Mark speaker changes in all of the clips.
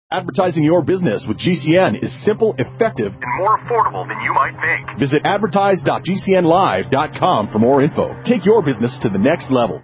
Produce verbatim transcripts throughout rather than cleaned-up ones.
Speaker 1: Advertising your business with G C N is simple, effective, and more affordable than you might think. Visit advertise dot g c n live dot com for more info. Take your business to the next level.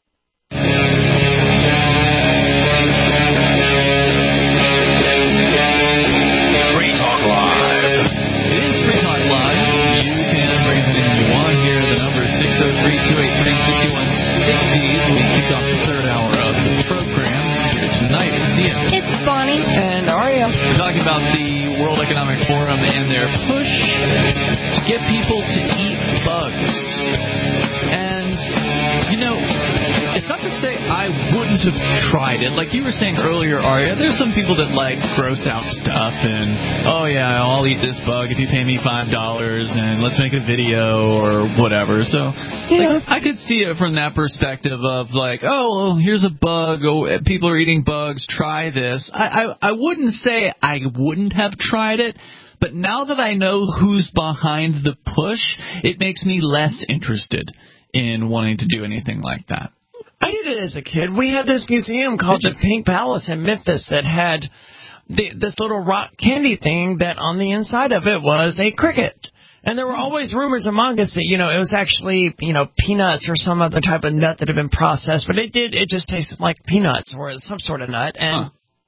Speaker 2: Free Talk Live. It is Free Talk Live. You can bring anything you want here. The number is six oh three, two eight three, six one six zero. We kick off the third hour of the program here tonight. It's Ian.
Speaker 3: It's Bonnie.
Speaker 4: And Aria.
Speaker 2: We're talking about the World Economic Forum and their push to get people to eat bugs. And, you know, it's not to say I wouldn't have tried it. Like you were saying earlier, Aria, there's some people that like gross out stuff and, oh, yeah, I'll eat this bug if you pay me five dollars and let's make a video or whatever. So yeah. like, I could see it from that perspective of like, oh, well, here's a bug. Oh, people are eating bugs. Try this. I, I, I wouldn't say I wouldn't have tried it. But now that I know who's behind the push, it makes me less interested in wanting to do anything like that.
Speaker 4: I did it as a kid. We had this museum called the Pink Palace in Memphis that had the, this little rock candy thing that on the inside of it was a cricket. And there were always rumors among us that, you know, it was actually, you know, peanuts or some other type of nut that had been processed. But it did, it just tasted like peanuts or some sort of nut. And... Huh.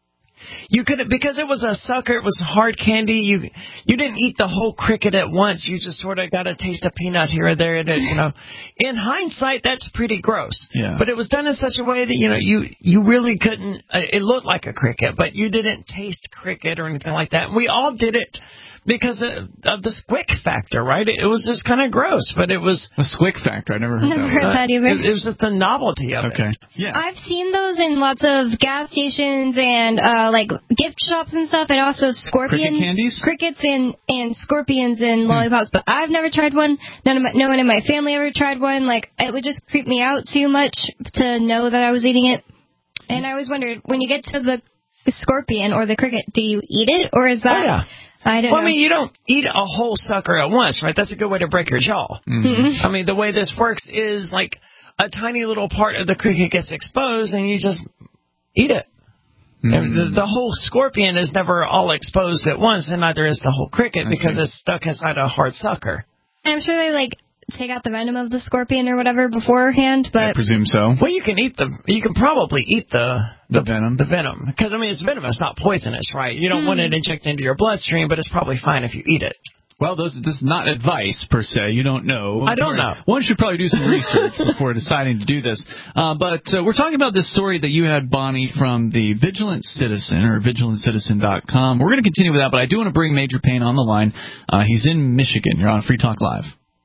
Speaker 4: You could, because it was a sucker, it was hard candy. You you didn't eat the whole cricket at once. You just sort of got a taste of peanut here or there. And it, you know, in hindsight, that's pretty gross.
Speaker 2: Yeah.
Speaker 4: But it was done in such a way that you know you you really couldn't. Uh, it looked like a cricket, but you didn't taste cricket or anything like that. And we all did it because of, of the squick factor, right? It, it was just kind of gross, but it was
Speaker 2: a squick factor. I never heard
Speaker 3: never
Speaker 2: that.
Speaker 3: heard that either.
Speaker 4: It, it was just the novelty of
Speaker 2: okay.
Speaker 4: it.
Speaker 2: Okay. Yeah.
Speaker 3: I've seen those in lots of gas stations and uh, like gift shops and stuff, and also scorpions,
Speaker 2: cricket candies,
Speaker 3: crickets and and scorpions and lollipops. Hmm. But I've never tried one. None of my, no one in my family ever tried one. Like it would just creep me out too much to know that I was eating it. And I always wondered, when you get to the scorpion or the cricket, do you eat it, or is that?
Speaker 4: Oh, yeah.
Speaker 3: I don't
Speaker 4: well,
Speaker 3: know.
Speaker 4: I mean, you don't eat a whole sucker at once, right? That's a good way to break your jaw.
Speaker 2: Mm-hmm.
Speaker 4: I mean, the way this works is like a tiny little part of the cricket gets exposed, and you just eat it. Mm-hmm. And the, the whole scorpion is never all exposed at once, and neither is the whole cricket I because see. It's stuck inside a hard sucker.
Speaker 3: I'm sure they like take out the venom of the scorpion or whatever beforehand, but
Speaker 2: I presume so.
Speaker 4: Well, you can eat the, you can probably eat the
Speaker 2: the, the venom,
Speaker 4: the venom, because I mean it's venomous, not poisonous, right? You don't mm. want it injected into your bloodstream, but it's probably fine if you eat it.
Speaker 2: Well, those this is not advice per se. You don't know.
Speaker 4: I don't know.
Speaker 2: One should probably do some research before deciding to do this. Uh, but uh, we're talking about this story that you had, Bonnie, from the Vigilant Citizen or vigilant citizen dot com. We're going to continue with that, but I do want to bring Major Payne on the line. Uh, he's in Michigan. You're on Free Talk Live.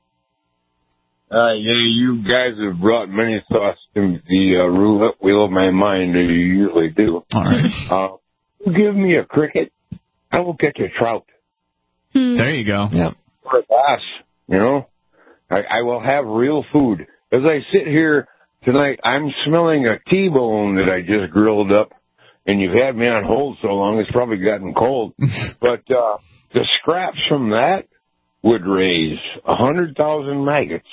Speaker 5: Uh, yeah, you guys have brought many thoughts to the uh, roulette wheel of my mind, as you usually do.
Speaker 2: All right.
Speaker 5: Uh, give me a cricket, I will catch a trout.
Speaker 3: Hmm.
Speaker 2: There you go.
Speaker 4: Yep.
Speaker 5: Or a bass, you know. I, I will have real food. As I sit here tonight, I'm smelling a T-bone that I just grilled up, and you've had me on hold so long, it's probably gotten cold. But uh, the scraps from that would raise a hundred thousand maggots.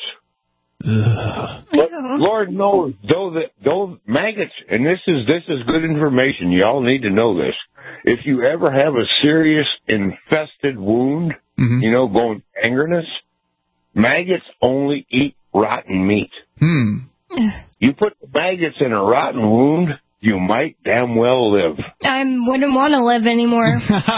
Speaker 5: But Lord knows, though that those maggots, and this is this is good information. Y'all need to know this. If you ever have a serious infested wound, mm-hmm. you know, going gangrenous, maggots only eat rotten meat.
Speaker 2: Hmm.
Speaker 5: You put the maggots in a rotten wound, you might damn well live.
Speaker 3: I wouldn't want to live anymore.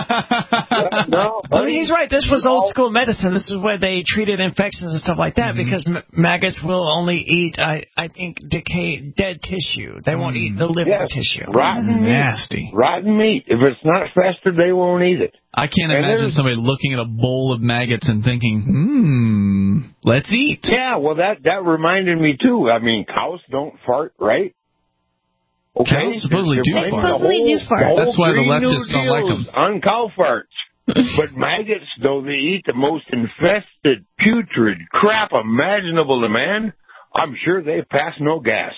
Speaker 4: No, I mean, he's right. This was old school medicine. This is where they treated infections and stuff like that, mm-hmm. because m- maggots will only eat, I, I think, decayed, dead tissue. They won't mm. eat the living
Speaker 5: yes.
Speaker 4: tissue.
Speaker 5: Rotten
Speaker 2: mm-hmm.
Speaker 5: meat.
Speaker 2: Nasty.
Speaker 5: Rotten meat. If it's not festered, they won't eat it.
Speaker 2: I can't
Speaker 5: and
Speaker 2: imagine somebody looking at a bowl of maggots and thinking, hmm, let's eat.
Speaker 5: Yeah, well, that, that reminded me, too. I mean, cows don't fart, right? Okay.
Speaker 2: Cows supposedly do
Speaker 3: they
Speaker 2: fart.
Speaker 3: supposedly do fart.
Speaker 2: That's why the leftists don't like them.
Speaker 5: On cow farts. But maggots, though they eat the most infested, putrid crap imaginable to man, I'm sure they pass no gas.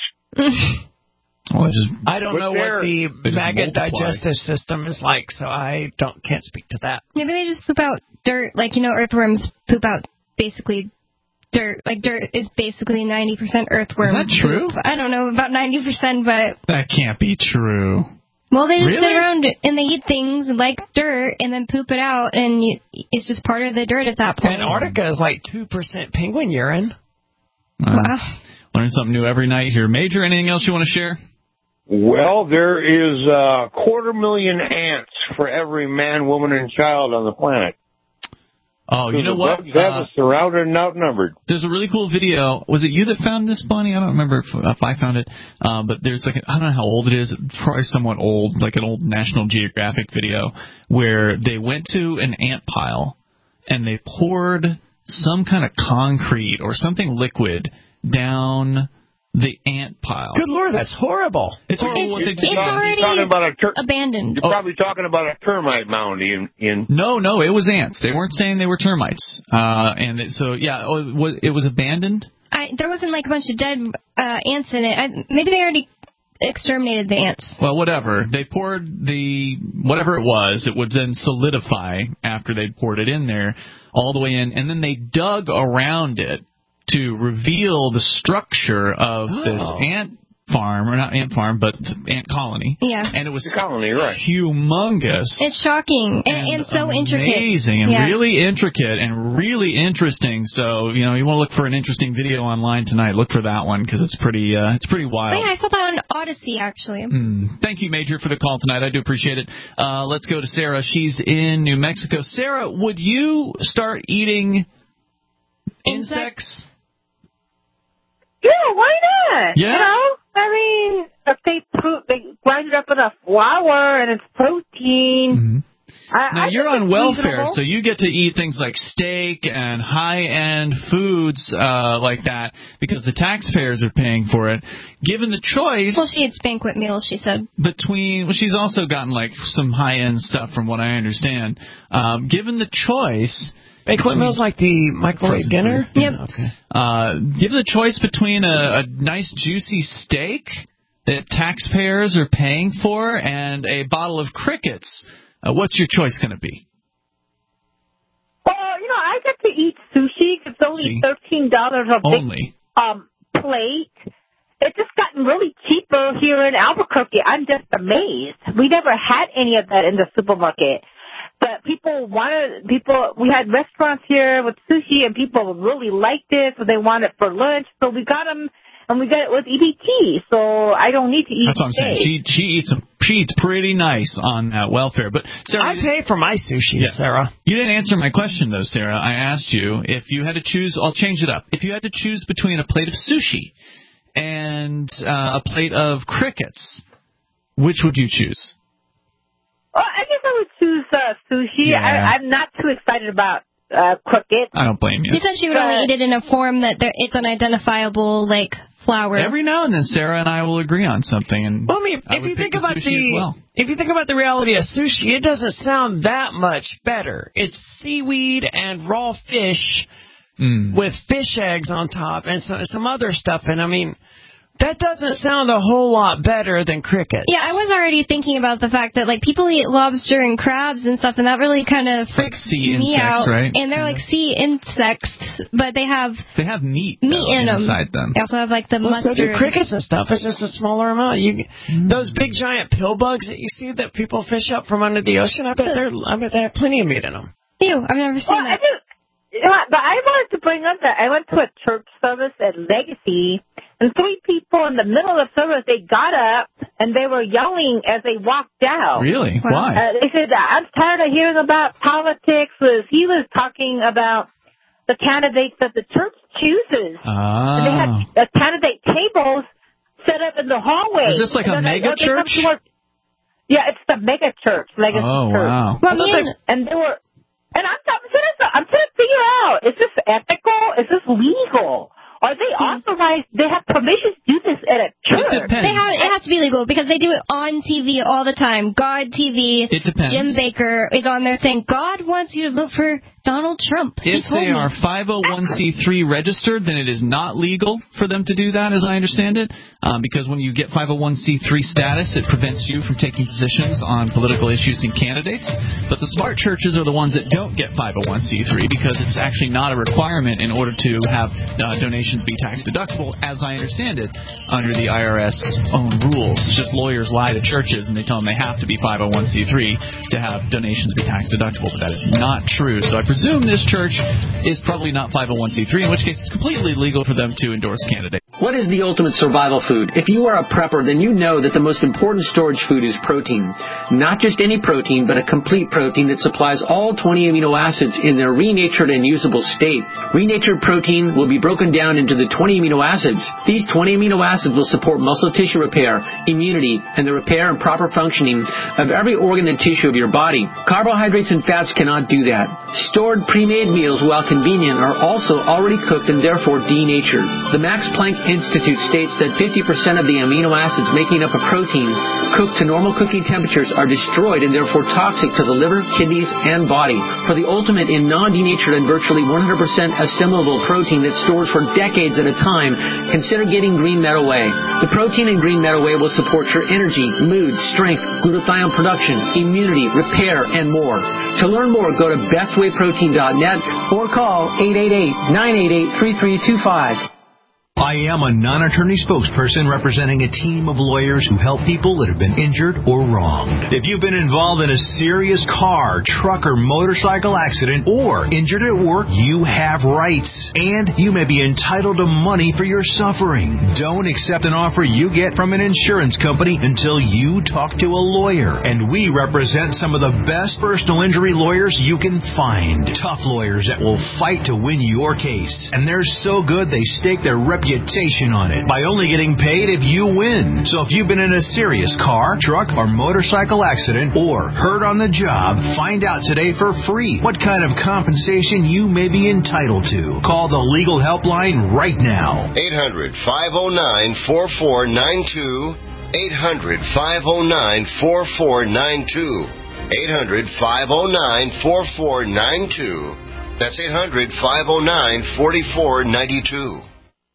Speaker 2: Well, just,
Speaker 4: I don't know what the maggot digestive system is like, so I don't can't speak to that.
Speaker 3: Maybe they just poop out dirt, like, you know, earthworms poop out basically dirt. Like, dirt is basically ninety percent earthworm.
Speaker 2: Is that true?
Speaker 3: Poop. I don't know about ninety percent, but...
Speaker 2: That can't be true.
Speaker 3: Well, they just
Speaker 2: Really?
Speaker 3: sit around and they eat things like dirt and then poop it out, and you, it's just part of the dirt at that point.
Speaker 4: Antarctica is like two percent penguin urine.
Speaker 2: Wow.
Speaker 3: Wow.
Speaker 2: Learn something new every night here. Major, anything else you want to share?
Speaker 5: Well, there is a quarter million ants for every man, woman, and child on the planet.
Speaker 2: Oh, you know
Speaker 5: the
Speaker 2: what?
Speaker 5: bugs have
Speaker 2: Uh,
Speaker 5: us surrounded and outnumbered.
Speaker 2: There's a really cool video. Was it you that found this, Bonnie? I don't remember if, if I found it. Um, but there's like, a, I don't know how old it is. It's probably somewhat old, like an old National Geographic video where they went to an ant pile and they poured some kind of concrete or something liquid down the ant pile.
Speaker 4: Good Lord, that's horrible.
Speaker 2: It's horrible what they
Speaker 3: It's,
Speaker 2: did.
Speaker 3: it's
Speaker 5: You're
Speaker 3: already
Speaker 5: talking about a ter-
Speaker 3: abandoned.
Speaker 5: You're probably talking about a termite mound in. in
Speaker 2: No, no, it was ants. They weren't saying they were termites. Uh, and it, so, yeah, oh, it was, it was abandoned?
Speaker 3: I, there wasn't like a bunch of dead uh, ants in it. I, maybe they already exterminated the ants.
Speaker 2: Well, whatever. They poured the, whatever it was, it would then solidify after they'd poured it in there all the way in, and then they dug around it to reveal the structure of
Speaker 4: Oh.
Speaker 2: this ant farm, or not ant farm, but ant colony.
Speaker 3: Yeah.
Speaker 2: And it was
Speaker 5: the colony, right?
Speaker 2: humongous.
Speaker 3: It's shocking and, and so intricate.
Speaker 2: Amazing and
Speaker 3: Yeah.
Speaker 2: really intricate and really interesting. So, you know, you want to look for an interesting video online tonight, look for that one because it's pretty uh, it's pretty wild.
Speaker 3: Oh, yeah, I saw that on Odyssey, actually.
Speaker 2: Mm. Thank you, Major, for the call tonight. I do appreciate it. Uh, let's go to Sarah. She's in New Mexico. Sarah, would you start eating insects?
Speaker 6: Yeah, why not?
Speaker 2: Yeah.
Speaker 6: You know, I mean, if they put, they grind it up in a flour and it's protein.
Speaker 2: Mm-hmm.
Speaker 6: I,
Speaker 2: Now,
Speaker 6: I
Speaker 2: you're
Speaker 6: think
Speaker 2: on
Speaker 6: it's
Speaker 2: welfare,
Speaker 6: reasonable.
Speaker 2: so you get to eat things like steak and high-end foods uh, like that because the taxpayers are paying for it. Given the choice
Speaker 3: Well, she eats banquet meals, she said.
Speaker 2: between, well, she's also gotten like some high-end stuff from what I understand. Um, given the choice...
Speaker 4: Banquet meals like the microwave dinner?
Speaker 3: Yep.
Speaker 4: Okay.
Speaker 2: Uh, give the choice between a, a nice juicy steak that taxpayers are paying for and a bottle of crickets. Uh, what's your choice going to be?
Speaker 6: Well, you know, I get to eat sushi. It's only
Speaker 2: See?
Speaker 6: thirteen dollars a big
Speaker 2: Only.
Speaker 6: um, plate. It's just gotten really cheaper here in Albuquerque. I'm just amazed. We never had any of that in the supermarket. But people wanted, people, we had restaurants here with sushi and people really liked it, so they want it for lunch. So we got them, and we got it with E B T, so I don't need to eat
Speaker 2: That's what I'm saying.
Speaker 6: steak.
Speaker 2: She she eats some, she eats pretty nice on that welfare. But Sarah,
Speaker 4: I
Speaker 2: you,
Speaker 4: pay for my sushi,
Speaker 2: Yeah.
Speaker 4: Sarah.
Speaker 2: you didn't answer my question though, Sarah. I asked you if you had to choose. I'll change it up. If you had to choose between a plate of sushi and uh, a plate of crickets, which would you choose?
Speaker 6: Well, I guess I would choose uh, sushi.
Speaker 2: Yeah.
Speaker 6: I, I'm not too excited about uh, cricket.
Speaker 2: I don't blame you.
Speaker 3: She said she would only eat it in a form that there, it's unidentifiable, like, flour.
Speaker 2: Every now and then, Sarah and I will agree on something. And
Speaker 4: Well, I mean,
Speaker 2: I
Speaker 4: if
Speaker 2: would
Speaker 4: you
Speaker 2: pick
Speaker 4: think about
Speaker 2: sushi
Speaker 4: the
Speaker 2: as well.
Speaker 4: if you think about the reality of sushi, it doesn't sound that much better. It's seaweed and raw fish
Speaker 2: Mm.
Speaker 4: with fish eggs on top and some some other stuff. And I mean, that doesn't sound a whole lot better than crickets.
Speaker 3: Yeah, I was already thinking about the fact that, like, people eat lobster and crabs and stuff, and that really kind of freaks
Speaker 2: sea
Speaker 3: me
Speaker 2: insects,
Speaker 3: out.
Speaker 2: right?
Speaker 3: And they're, like, sea insects, but they have
Speaker 2: They have meat,
Speaker 3: meat
Speaker 2: though,
Speaker 3: in them.
Speaker 2: inside them.
Speaker 3: They also have, like, the
Speaker 4: Well, so
Speaker 3: mustard.
Speaker 4: do crickets and stuff. It's just a smaller amount. You, those big giant pill bugs that you see that people fish up from under the ocean. I bet they're, I bet they have plenty of meat in them.
Speaker 3: Ew, I've never seen
Speaker 6: Well, I
Speaker 3: that.
Speaker 6: do, you know, what, but I wanted to bring up that I went to a church service at Legacy, and three people in the middle of the service, they got up and they were yelling as they walked out.
Speaker 2: Really?
Speaker 3: Wow.
Speaker 2: Why?
Speaker 6: Uh, they said, I'm tired of hearing about politics. Was he was talking about the candidates that the church chooses. And they had
Speaker 2: Ah.
Speaker 6: uh, candidate tables set up in the hallway.
Speaker 2: Is this like
Speaker 6: And
Speaker 2: a
Speaker 6: then they-
Speaker 2: mega
Speaker 6: they come
Speaker 2: church?
Speaker 6: to work- Yeah, it's the mega church, Legacy
Speaker 2: Oh,
Speaker 6: Church.
Speaker 2: wow.
Speaker 3: Well,
Speaker 6: And,
Speaker 3: me
Speaker 6: those
Speaker 3: and,
Speaker 6: are- and they were, and I'm, I'm, trying to, I'm trying to figure out, is this ethical? Is this legal? Are they authorized? They have permission to do this at a
Speaker 2: It
Speaker 6: church.
Speaker 2: depends.
Speaker 3: they have, it has to be legal because they do it on T V all the time. God T V.
Speaker 2: It depends.
Speaker 3: Jim Baker is on there saying, God wants you to vote for Donald Trump. He
Speaker 2: If
Speaker 3: told
Speaker 2: they
Speaker 3: me.
Speaker 2: are five oh one c three registered, then it is not legal for them to do that, as I understand it, um, because when you get five oh one c three status, it prevents you from taking positions on political issues and candidates. But the smart churches are the ones that don't get five oh one c three because it's actually not a requirement in order to have uh, donations be tax deductible, as I understand it, under the I I R S own rules. It's just lawyers lie to churches and they tell them they have to be five oh one c three to have donations be tax deductible, but that is not true. So I presume this church is probably not five oh one c three, in which case it's completely legal for them to endorse candidates.
Speaker 7: What is the ultimate survival food? If you are a prepper, then you know that the most important storage food is protein. Not just any protein, but a complete protein that supplies all twenty amino acids in their renatured and usable state. Renatured protein will be broken down into the twenty amino acids. These twenty amino acids will support muscle tissue repair, immunity, and the repair and proper functioning of every organ and tissue of your body. Carbohydrates and fats cannot do that. Stored pre-made meals, while convenient, are also already cooked and therefore denatured. The Max Planck Institute states that fifty percent of the amino acids making up a protein cooked to normal cooking temperatures are destroyed and therefore toxic to the liver, kidneys, and body. For the ultimate in non-denatured and virtually one hundred percent assimilable protein that stores for decades at a time, consider getting Green Meadow Whey. The protein in Green Meadow Whey will support your energy, mood, strength, glutathione production, immunity, repair, and more. To learn more, go to best way protein dot net or call eight eight eight, nine eight eight, three three two five.
Speaker 8: I am a non-attorney spokesperson representing a team of lawyers who help people that have been injured or wronged. If you've been involved in a serious car, truck, or motorcycle accident or injured at work, you have rights. And you may be entitled to money for your suffering. Don't accept an offer you get from an insurance company until you talk to a lawyer. And we represent some of the best personal injury lawyers you can find. Tough lawyers that will fight to win your case. And they're so good they stake their reputation reputation on it by only getting paid if you win. So if you've been in a serious car, truck, or motorcycle accident or hurt on the job, find out today for free what kind of compensation you may be entitled to. Call the legal helpline right now.
Speaker 9: eight hundred, five oh nine, four four nine two. eight hundred, five oh nine, four four nine two. eight hundred, five oh nine, four four nine two. That's eight hundred, five oh nine, four four nine two.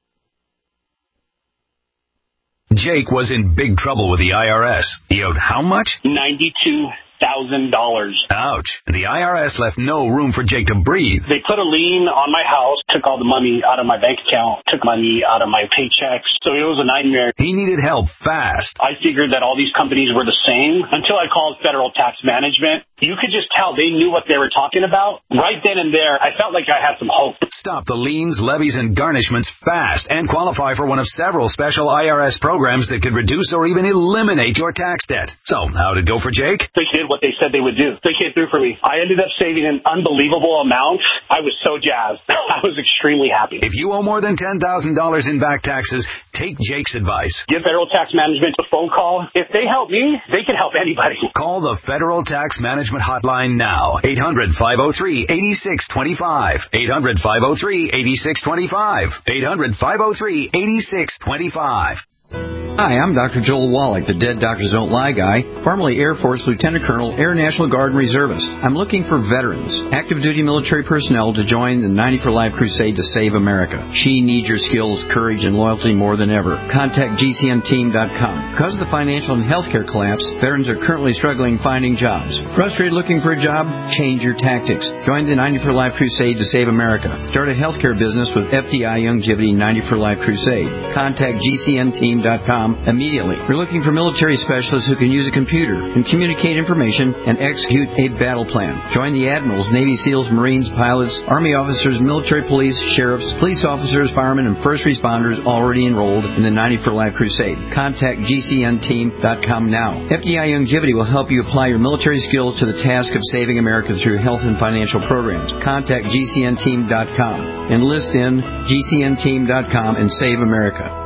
Speaker 10: Jake was in big trouble with the I R S. He owed how much?
Speaker 11: ninety-two thousand dollars.
Speaker 10: Ouch. The I R S left no room for Jake to breathe.
Speaker 11: They put a lien on my house, took all the money out of my bank account, took money out of my paychecks. So it was a nightmare.
Speaker 10: He needed help fast.
Speaker 11: I figured that all these companies were the same until I called Federal Tax Management. You could just tell they knew what they were talking about. Right then and there, I felt like I had some hope.
Speaker 10: Stop the liens, levies, and garnishments fast and qualify for one of several special I R S programs that could reduce or even eliminate your tax debt. So, how'd it go for Jake?
Speaker 11: They did what they said they would do. They came through for me. I ended up saving an unbelievable amount. I was so jazzed. I was extremely happy.
Speaker 10: If you owe more than ten thousand dollars in back taxes, take Jake's advice.
Speaker 11: Give Federal Tax Management a phone call. If they help me, they can help anybody.
Speaker 10: Call the Federal Tax Management hotline now. eight hundred, five oh three, eight six two five. eight hundred, five oh three, eight six two five. eight hundred, five oh three, eight six two five.
Speaker 12: Hi, I'm Doctor Joel Wallach, the Dead Doctors Don't Lie guy, formerly Air Force Lieutenant Colonel, Air National Guard and Reservist. I'm looking for veterans, active duty military personnel to join the ninety for Life crusade to save America. She needs your skills, courage, and loyalty more than ever. Contact G C N team dot com. Because of the financial and healthcare collapse, veterans are currently struggling finding jobs. Frustrated looking for a job? Change your tactics. Join the ninety for Life crusade to save America. Start a healthcare business with F D I Youngevity ninety for Life crusade. Contact G C N team dot com immediately. We're looking for military specialists who can use a computer and communicate information and execute a battle plan. Join the admirals, Navy SEALs, Marines, pilots, Army officers, military police, sheriffs, police officers, firemen, and first responders already enrolled in the ninety for Life crusade. Contact G C N team dot com now. F D I Youngevity will help you apply your military skills to the task of saving America through health and financial programs. Contact G C N team dot com. Enlist in G C N team dot com and save America.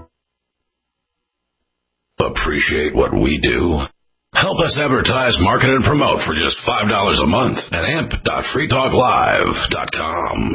Speaker 13: Appreciate what we do? Help us advertise, market, and promote for just five dollars a month at amp dot free talk live dot com.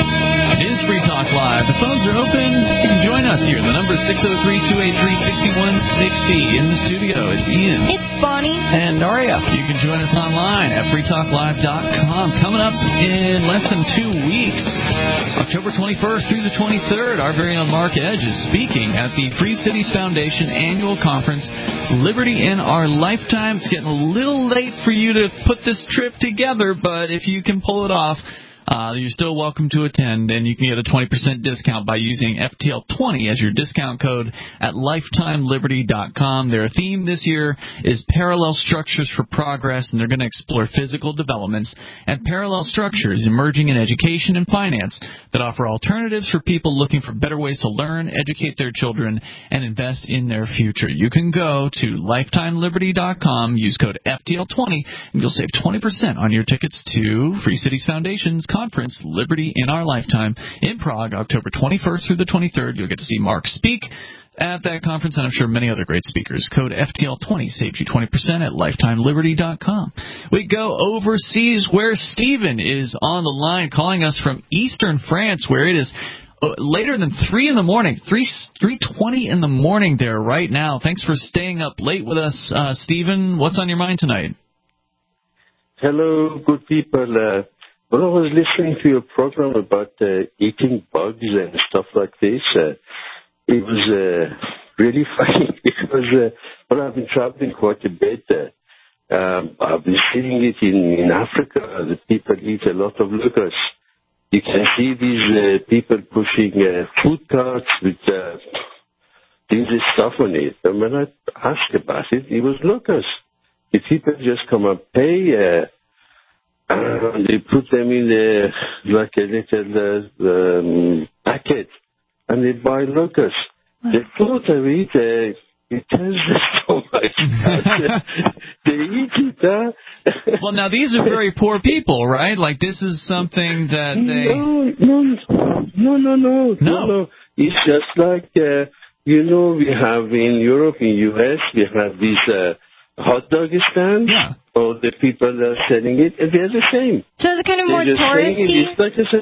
Speaker 2: It is Free Talk Live. The phones are open. You can join us here. The number is six oh three, two eight three, six one sixty. In the studio, it's Ian.
Speaker 3: It's Bonnie.
Speaker 4: And Noria.
Speaker 2: You can join us online at free talk live dot com. Coming up in less than two weeks, October twenty-first through the twenty-third, our very own Mark Edge is speaking at the Free Cities Foundation annual conference, Liberty in Our Lifetime. It's getting a little late for you to put this trip together, but if you can pull it off, Uh, you're still welcome to attend, and you can get a twenty percent discount by using F T L twenty as your discount code at lifetime liberty dot com. Their theme this year is Parallel Structures for Progress, and they're going to explore physical developments and parallel structures emerging in education and finance that offer alternatives for people looking for better ways to learn, educate their children, and invest in their future. You can go to lifetime liberty dot com, use code F T L twenty, and you'll save twenty percent on your tickets to Free Cities Foundation's conference, Liberty in Our Lifetime, in Prague, October twenty-first through the twenty-third. You'll get to see Mark speak at that conference, and I'm sure many other great speakers. Code F T L twenty saves you twenty percent at lifetime liberty dot com. We go overseas where Stephen is on the line, calling us from eastern France, where it is later than three in the morning, three three twenty in the morning there right now. Thanks for staying up late with us, uh, Stephen. What's on your mind tonight?
Speaker 14: Hello, good people. Uh, When I was listening to your program about uh, eating bugs and stuff like this, uh, it was uh, really funny because uh, well, I've been traveling quite a bit. Uh, um, I've been seeing it in, in Africa. The people eat a lot of locusts. You can see these uh, people pushing uh, food carts with uh, things and stuff on it. And when I asked about it, it was locusts. The people just come and pay. Uh, Uh, they put them in the, like a little uh, um, packet, and they buy locusts. Wow. The thought of it, uh, it tells the stomach. They eat it, huh?
Speaker 2: Well, now, these are very poor people, right? Like, this is something that they...
Speaker 14: No, no, no, no, no, no, no. It's just like, uh, you know, we have in Europe, in U S, we have these uh, hot dog stands. Yeah. All the people that are selling it, and they're the same.
Speaker 3: So is it kind of more touristy?
Speaker 14: It. It's like a,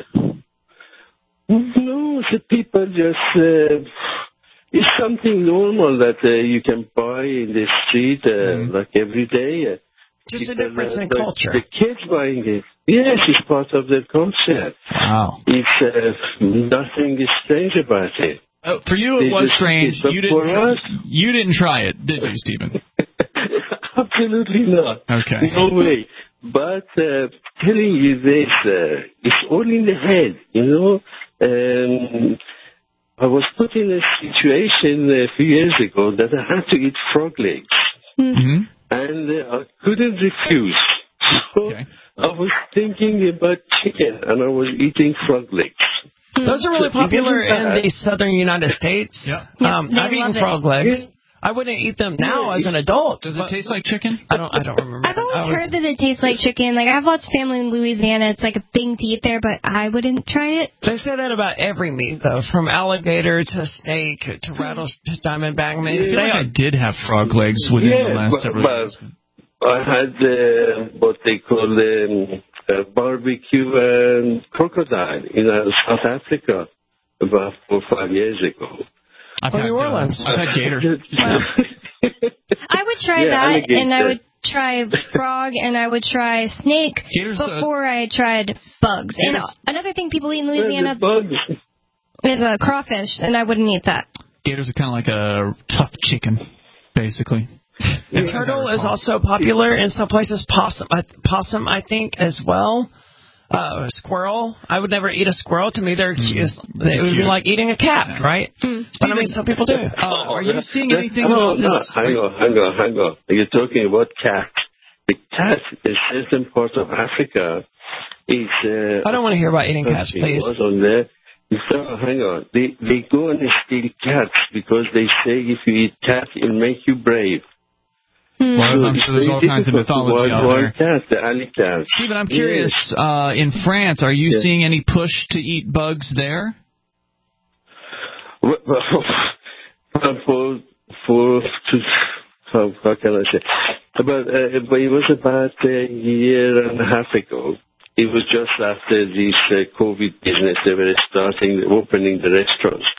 Speaker 14: no, the people just, uh, it's something normal that uh, you can buy in the street uh, mm. like every day. Uh,
Speaker 4: Just
Speaker 14: people,
Speaker 4: a difference
Speaker 14: uh,
Speaker 4: in culture.
Speaker 14: The kids buying it. Yes, it's part of their culture.
Speaker 2: Wow.
Speaker 14: It's uh, nothing is strange about it.
Speaker 2: Oh, for you, it
Speaker 14: they
Speaker 2: was strange. You didn't, try,
Speaker 14: us,
Speaker 2: you didn't try it, did you, Stephen?
Speaker 14: Absolutely not.
Speaker 2: Okay.
Speaker 14: No way. But uh, telling you this, uh, it's all in the head, you know. Um, I was put in a situation a few years ago that I had to eat frog legs.
Speaker 2: Mm-hmm.
Speaker 14: And uh, I couldn't refuse. So
Speaker 2: okay.
Speaker 14: I was thinking about chicken, and I was eating frog legs.
Speaker 4: Those are really
Speaker 14: so
Speaker 4: popular in the southern United States.
Speaker 2: Yeah.
Speaker 4: Um,
Speaker 3: yeah
Speaker 4: I've eaten
Speaker 3: it.
Speaker 4: frog legs.
Speaker 14: Yeah.
Speaker 4: I wouldn't eat them now as an adult.
Speaker 2: Does it taste like chicken?
Speaker 4: I don't. I don't remember.
Speaker 3: I've always
Speaker 4: was,
Speaker 3: heard that it tastes like chicken. Like I have lots of family in Louisiana. It's like a thing to eat there, but I wouldn't try it.
Speaker 4: They say that about every meat, though, from alligator to snake to rattle to diamondback. I, mean,
Speaker 2: I feel like I did have frog legs within
Speaker 14: yeah,
Speaker 2: the last
Speaker 14: but,
Speaker 2: several
Speaker 14: but
Speaker 2: years.
Speaker 14: I had uh, what they call um, uh, barbecue and crocodile in uh, South Africa about four or five years ago.
Speaker 2: I've
Speaker 4: oh,
Speaker 2: had,
Speaker 4: New Orleans.
Speaker 2: Uh, I've had gator.
Speaker 3: I would try
Speaker 14: yeah,
Speaker 3: that,
Speaker 14: alligator.
Speaker 3: and I would try frog, and I would try snake
Speaker 2: Gators,
Speaker 3: before
Speaker 2: uh,
Speaker 3: I tried bugs. And another thing people eat in Louisiana is uh, crawfish, and I wouldn't eat that.
Speaker 2: Gators are kind of like a tough chicken, basically.
Speaker 4: The turtle is also popular in some places. Possum, uh, possum, I think, as well. Uh, squirrel. I would never eat a squirrel. To me, they're mm. is, it would be like eating a cat, right? Mm. But I mean, some people do.
Speaker 2: Uh, are you seeing anything
Speaker 14: no,
Speaker 2: about
Speaker 14: no,
Speaker 2: this?
Speaker 14: Hang on, hang on, hang on. You're talking about cat. The cat in certain parts of Africa is... Uh,
Speaker 4: I don't want to hear about eating cats, please.
Speaker 14: Was on there. So, hang on. They, they go and they steal cats because they say if you eat cat, it'll make you brave.
Speaker 2: Well, I'm sure there's all kinds of mythology out there.
Speaker 14: Cat, the alley cat.
Speaker 2: Stephen, I'm curious, yes. uh, in France, are you yes. seeing any push to eat bugs there?
Speaker 14: Well, for, for, to, how, how can I say? About, uh, but it was about a year and a half ago. It was just after this uh, COVID business, they were starting, opening the restaurants. So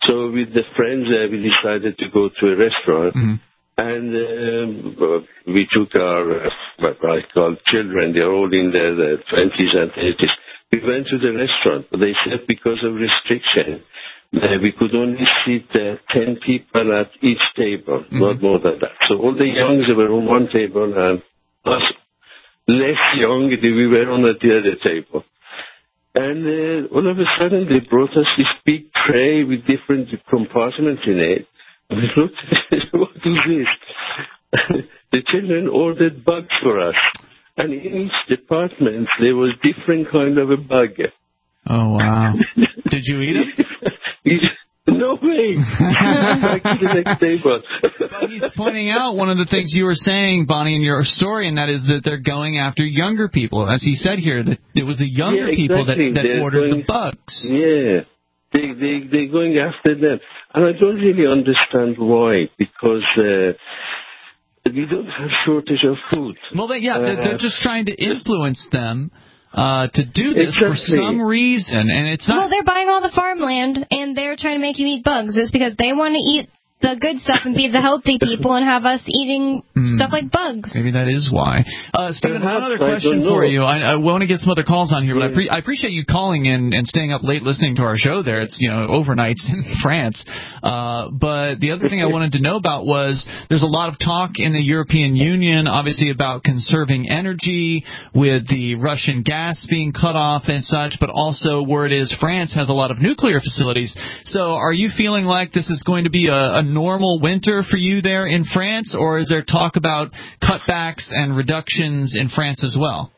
Speaker 14: So with the friends, uh, we decided to go to a restaurant.
Speaker 15: Mm-hmm.
Speaker 14: And um, we took our, uh, what I call children, they're all in their uh, twenties and thirties. We went to the restaurant, but they said because of restriction, uh, we could only sit uh, ten people at each table, mm-hmm. not more than that. So all the youngs were on one table, and us less young, we were on the other table. And uh, all of a sudden, they brought us this big tray with different compartments in it. We looked at it, what is this? The children ordered bugs for us. And in each department, there was different kind of a bug.
Speaker 2: Oh, wow. Did you eat it?
Speaker 14: No way. Back to the next table.
Speaker 2: But he's pointing out one of the things you were saying, Bonnie, in your story, and that is that they're going after younger people. As he said here, that it was the younger
Speaker 14: yeah, exactly.
Speaker 2: people that, that
Speaker 14: they're
Speaker 2: ordered
Speaker 14: going,
Speaker 2: the bugs.
Speaker 14: Yeah. They, they, they're going after them. And I don't really understand why, because uh, we don't have shortage of food.
Speaker 2: Well, they, yeah,
Speaker 14: uh,
Speaker 2: they're, they're just trying to influence them uh, to do this
Speaker 14: exactly.
Speaker 2: for some reason. And it's not.
Speaker 3: Well, they're buying all the farmland, and they're trying to make you eat bugs. It's because they want to eat the good stuff and be the healthy people and have us eating mm. stuff like bugs.
Speaker 2: Maybe that is why. Uh, Stephen, one other question for you. I, I want to get some other calls on here, but yeah. I, pre- I appreciate you calling in and staying up late listening to our show there. It's, you know, overnights in France. Uh, but the other thing I wanted to know about was there's a lot of talk in the European Union, obviously, about conserving energy with the Russian gas being cut off and such, but also word is France has a lot of nuclear facilities. So are you feeling like this is going to be a, a normal winter for you there in France, or is there talk about cutbacks and reductions in France as well?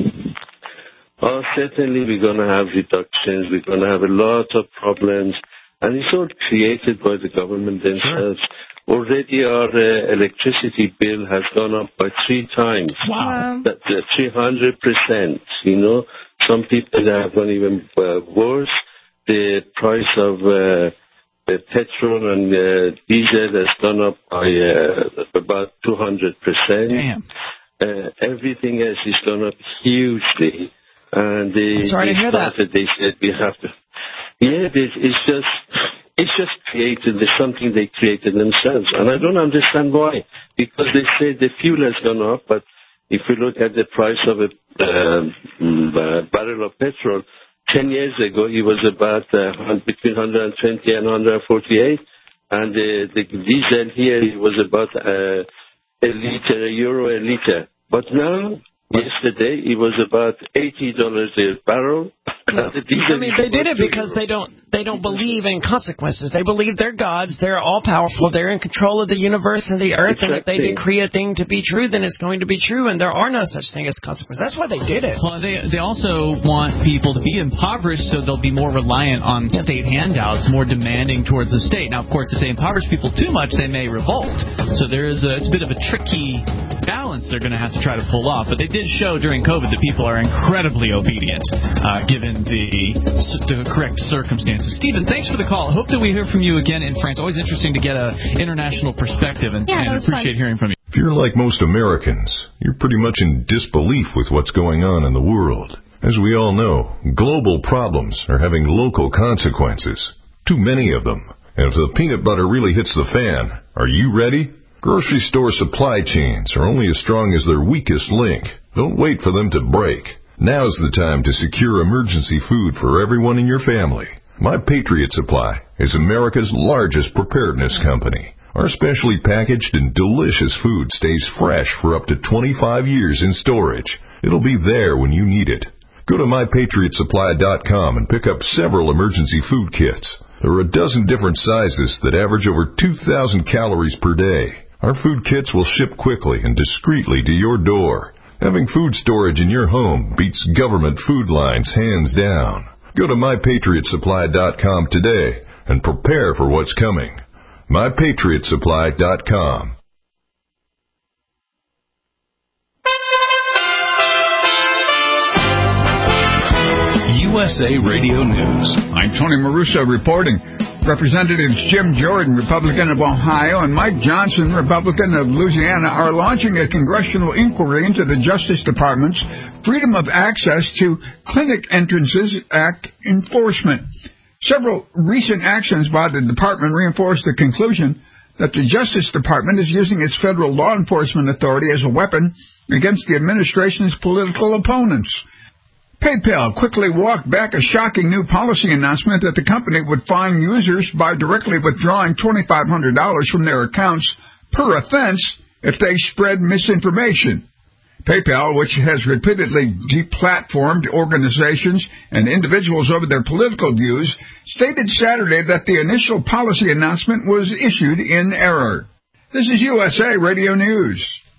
Speaker 14: Oh, certainly we're going to have reductions. We're going to have a lot of problems, and it's all created by the government themselves. Sure. Already our uh, electricity bill has gone up by three times.
Speaker 2: Wow.
Speaker 14: That's uh, three hundred percent, you know. Some people have gone even uh, worse. The price of uh, the petrol and uh, diesel has gone up by uh, about two hundred percent.
Speaker 2: Damn.
Speaker 14: Uh, everything else has gone up hugely. And they,
Speaker 4: Sorry
Speaker 14: they
Speaker 4: to hear
Speaker 14: started,
Speaker 4: that.
Speaker 14: They said we have to. Yeah, this, it's just it's just created. There's something they created themselves, and I don't understand why. Because they say the fuel has gone up, but if you look at the price of a uh, barrel of petrol, Ten years ago, it was about uh, between one hundred twenty and one hundred forty-eight, and the, the diesel here it was about uh, a liter, a euro a liter. But now, yesterday, it was about eighty dollars a barrel.
Speaker 4: No. I mean, they did it because they don't they don't believe in consequences. They believe they're gods. They're all powerful. They're in control of the universe and the earth. Exactly. And if they decree a thing to be true, then it's going to be true. And there are no such thing as consequences. That's why they did it.
Speaker 2: Well, they they also want people to be impoverished so they'll be more reliant on yep. state handouts, more demanding towards the state. Now, of course, if they impoverish people too much, they may revolt. So there is a, it's a bit of a tricky balance they're going to have to try to pull off. But they did show during COVID that people are incredibly obedient, uh, given the, the correct circumstances. Stephen, thanks for the call. I hope that we hear from you again in France. Always interesting to get an international perspective, and,
Speaker 3: yeah,
Speaker 2: and appreciate fun. hearing from you.
Speaker 16: If you're like most Americans, you're pretty much in disbelief with what's going on in the world. As we all know, global problems are having local consequences. Too many of them. And if the peanut butter really hits the fan, are you ready? Grocery store supply chains are only as strong as their weakest link. Don't wait for them to break. Now's the time to secure emergency food for everyone in your family. My Patriot Supply is America's largest preparedness company. Our specially packaged and delicious food stays fresh for up to twenty-five years in storage. It'll be there when you need it. Go to my patriot supply dot com and pick up several emergency food kits. There are a dozen different sizes that average over two thousand calories per day. Our food kits will ship quickly and discreetly to your door. Having food storage in your home beats government food lines hands down. Go to my patriot supply dot com today and prepare for what's coming. my patriot supply dot com.
Speaker 17: U S A Radio News. I'm Tony Maruso reporting. Representatives Jim Jordan, Republican of Ohio, and Mike Johnson, Republican of Louisiana, are launching a congressional inquiry into the Justice Department's Freedom of Access to Clinic Entrances Act enforcement. Several recent actions by the department reinforce the conclusion that the Justice Department is using its federal law enforcement authority as a weapon against the administration's political opponents. PayPal quickly walked back a shocking new policy announcement that the company would fine users by directly withdrawing twenty-five hundred dollars from their accounts per offense if they spread misinformation. PayPal, which has repeatedly deplatformed organizations and individuals over their political views, stated Saturday that the initial policy announcement was issued in error. This is U S A Radio News.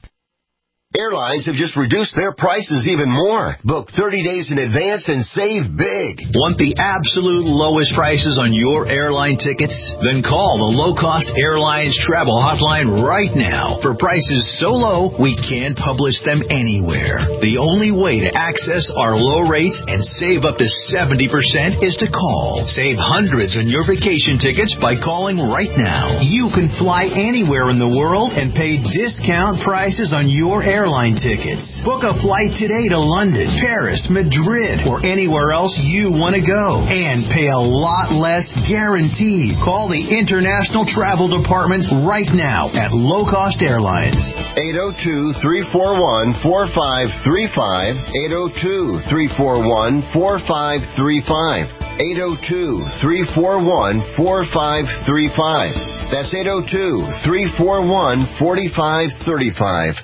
Speaker 9: Airlines have just reduced their prices even more. Book thirty days in advance and save big.
Speaker 8: Want the absolute lowest prices on your airline tickets? Then call the Low Cost Airlines Travel Hotline right now. For prices so low, we can't publish them anywhere. The only way to access our low rates and save up to seventy percent is to call. Save hundreds on your vacation tickets by calling right now. You can fly anywhere in the world and pay discount prices on your airline airline tickets. Book a flight today to London, Paris, Madrid, or anywhere else you want to go. And pay a lot less guaranteed. Call the International Travel Department right now at Low Cost Airlines.
Speaker 9: eight oh two, three four one, four five three five. eight oh two, three four one, four five three five. eight oh two, three four one, four five three five. That's eight oh two, three four one, four five three five.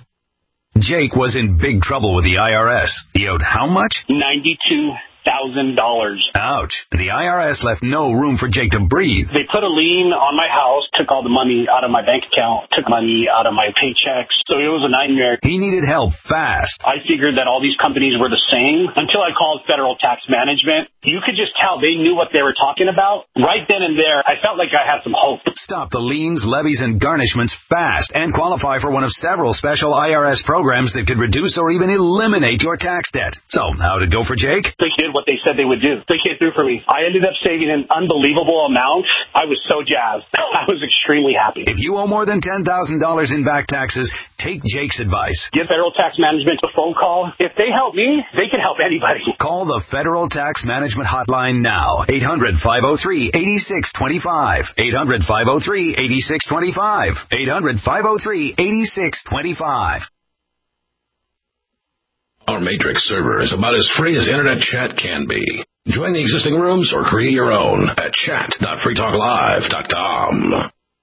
Speaker 10: Jake was in big trouble with the I R S. He owed how much?
Speaker 11: ninety-two thousand dollars.
Speaker 10: Ouch. The I R S left no room for Jake to breathe.
Speaker 11: They put a lien on my house, took all the money out of my bank account, took money out of my paychecks. So it was a nightmare.
Speaker 10: He needed help fast.
Speaker 11: I figured that all these companies were the same until I called Federal Tax Management. You could just tell they knew what they were talking about. Right then and there, I felt like I had some hope.
Speaker 10: Stop the liens, levies, and garnishments fast and qualify for one of several special I R S programs that could reduce or even eliminate your tax debt. So, how'd it go for Jake?
Speaker 11: They did what they said they would do. They came through for me. I ended up saving an unbelievable amount. I was so jazzed. I was extremely happy.
Speaker 10: If you owe more than ten thousand dollars in back taxes, take Jake's advice.
Speaker 11: Give Federal Tax Management a phone call. If they help me, they can help anybody.
Speaker 10: Call the Federal Tax Management Hotline now. eight hundred, five oh three, eight six two five. eight hundred, five oh three, eight six two five. eight hundred, five oh three, eight six two five.
Speaker 13: Our Matrix server is about as free as internet chat can be. Join the existing rooms or create your own at chat dot free talk live dot com.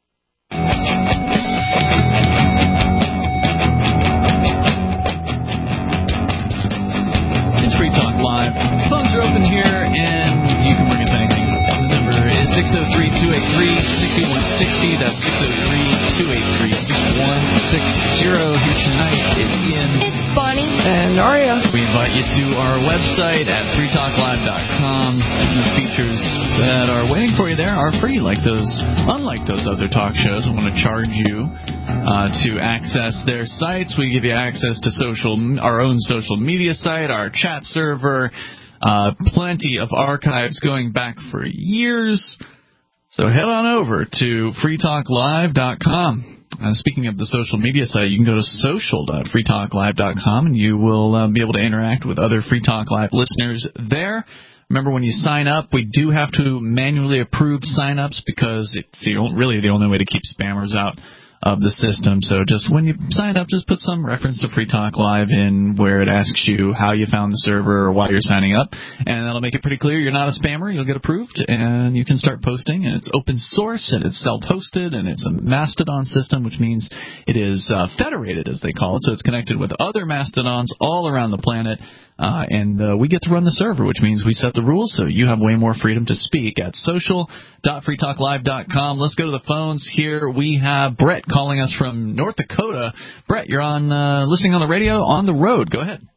Speaker 2: It's Free Talk Live. Phones are open here, and you can bring up anything. The number is six oh three, two eight three, six one six oh. That's six oh three, two eight three, six one six oh. Here tonight, it's Ian.
Speaker 3: It's Bonnie.
Speaker 4: And Aria.
Speaker 2: We invite you to our website at free talk live dot com. The features that are waiting for you there are free, like those, unlike those other talk shows. I want to charge you uh, to access their sites. We give you access to social, our own social media site, our chat server, uh, plenty of archives going back for years. So head on over to free talk live dot com. Uh, speaking of the social media site, you can go to social dot free talk live dot com, and you will uh, be able to interact with other Free Talk Live listeners there. Remember, when you sign up, we do have to manually approve sign-ups because it's the, really the only way to keep spammers out of the system. So just when you sign up, just put some reference to Free Talk Live in where it asks you how you found the server or why you're signing up, and that'll make it pretty clear you're not a spammer. You'll get approved, and you can start posting, and it's open source, and it's self-hosted, and it's a Mastodon system, which means it is uh, federated, as they call it, so it's connected with other Mastodons all around the planet. Uh, and uh, we get to run the server, which means we set the rules, so you have way more freedom to speak at social dot free talk live dot com. Let's go to the phones here. We have Brett calling us from North Dakota. Brett, you're on uh, listening on the radio on the road. Go ahead.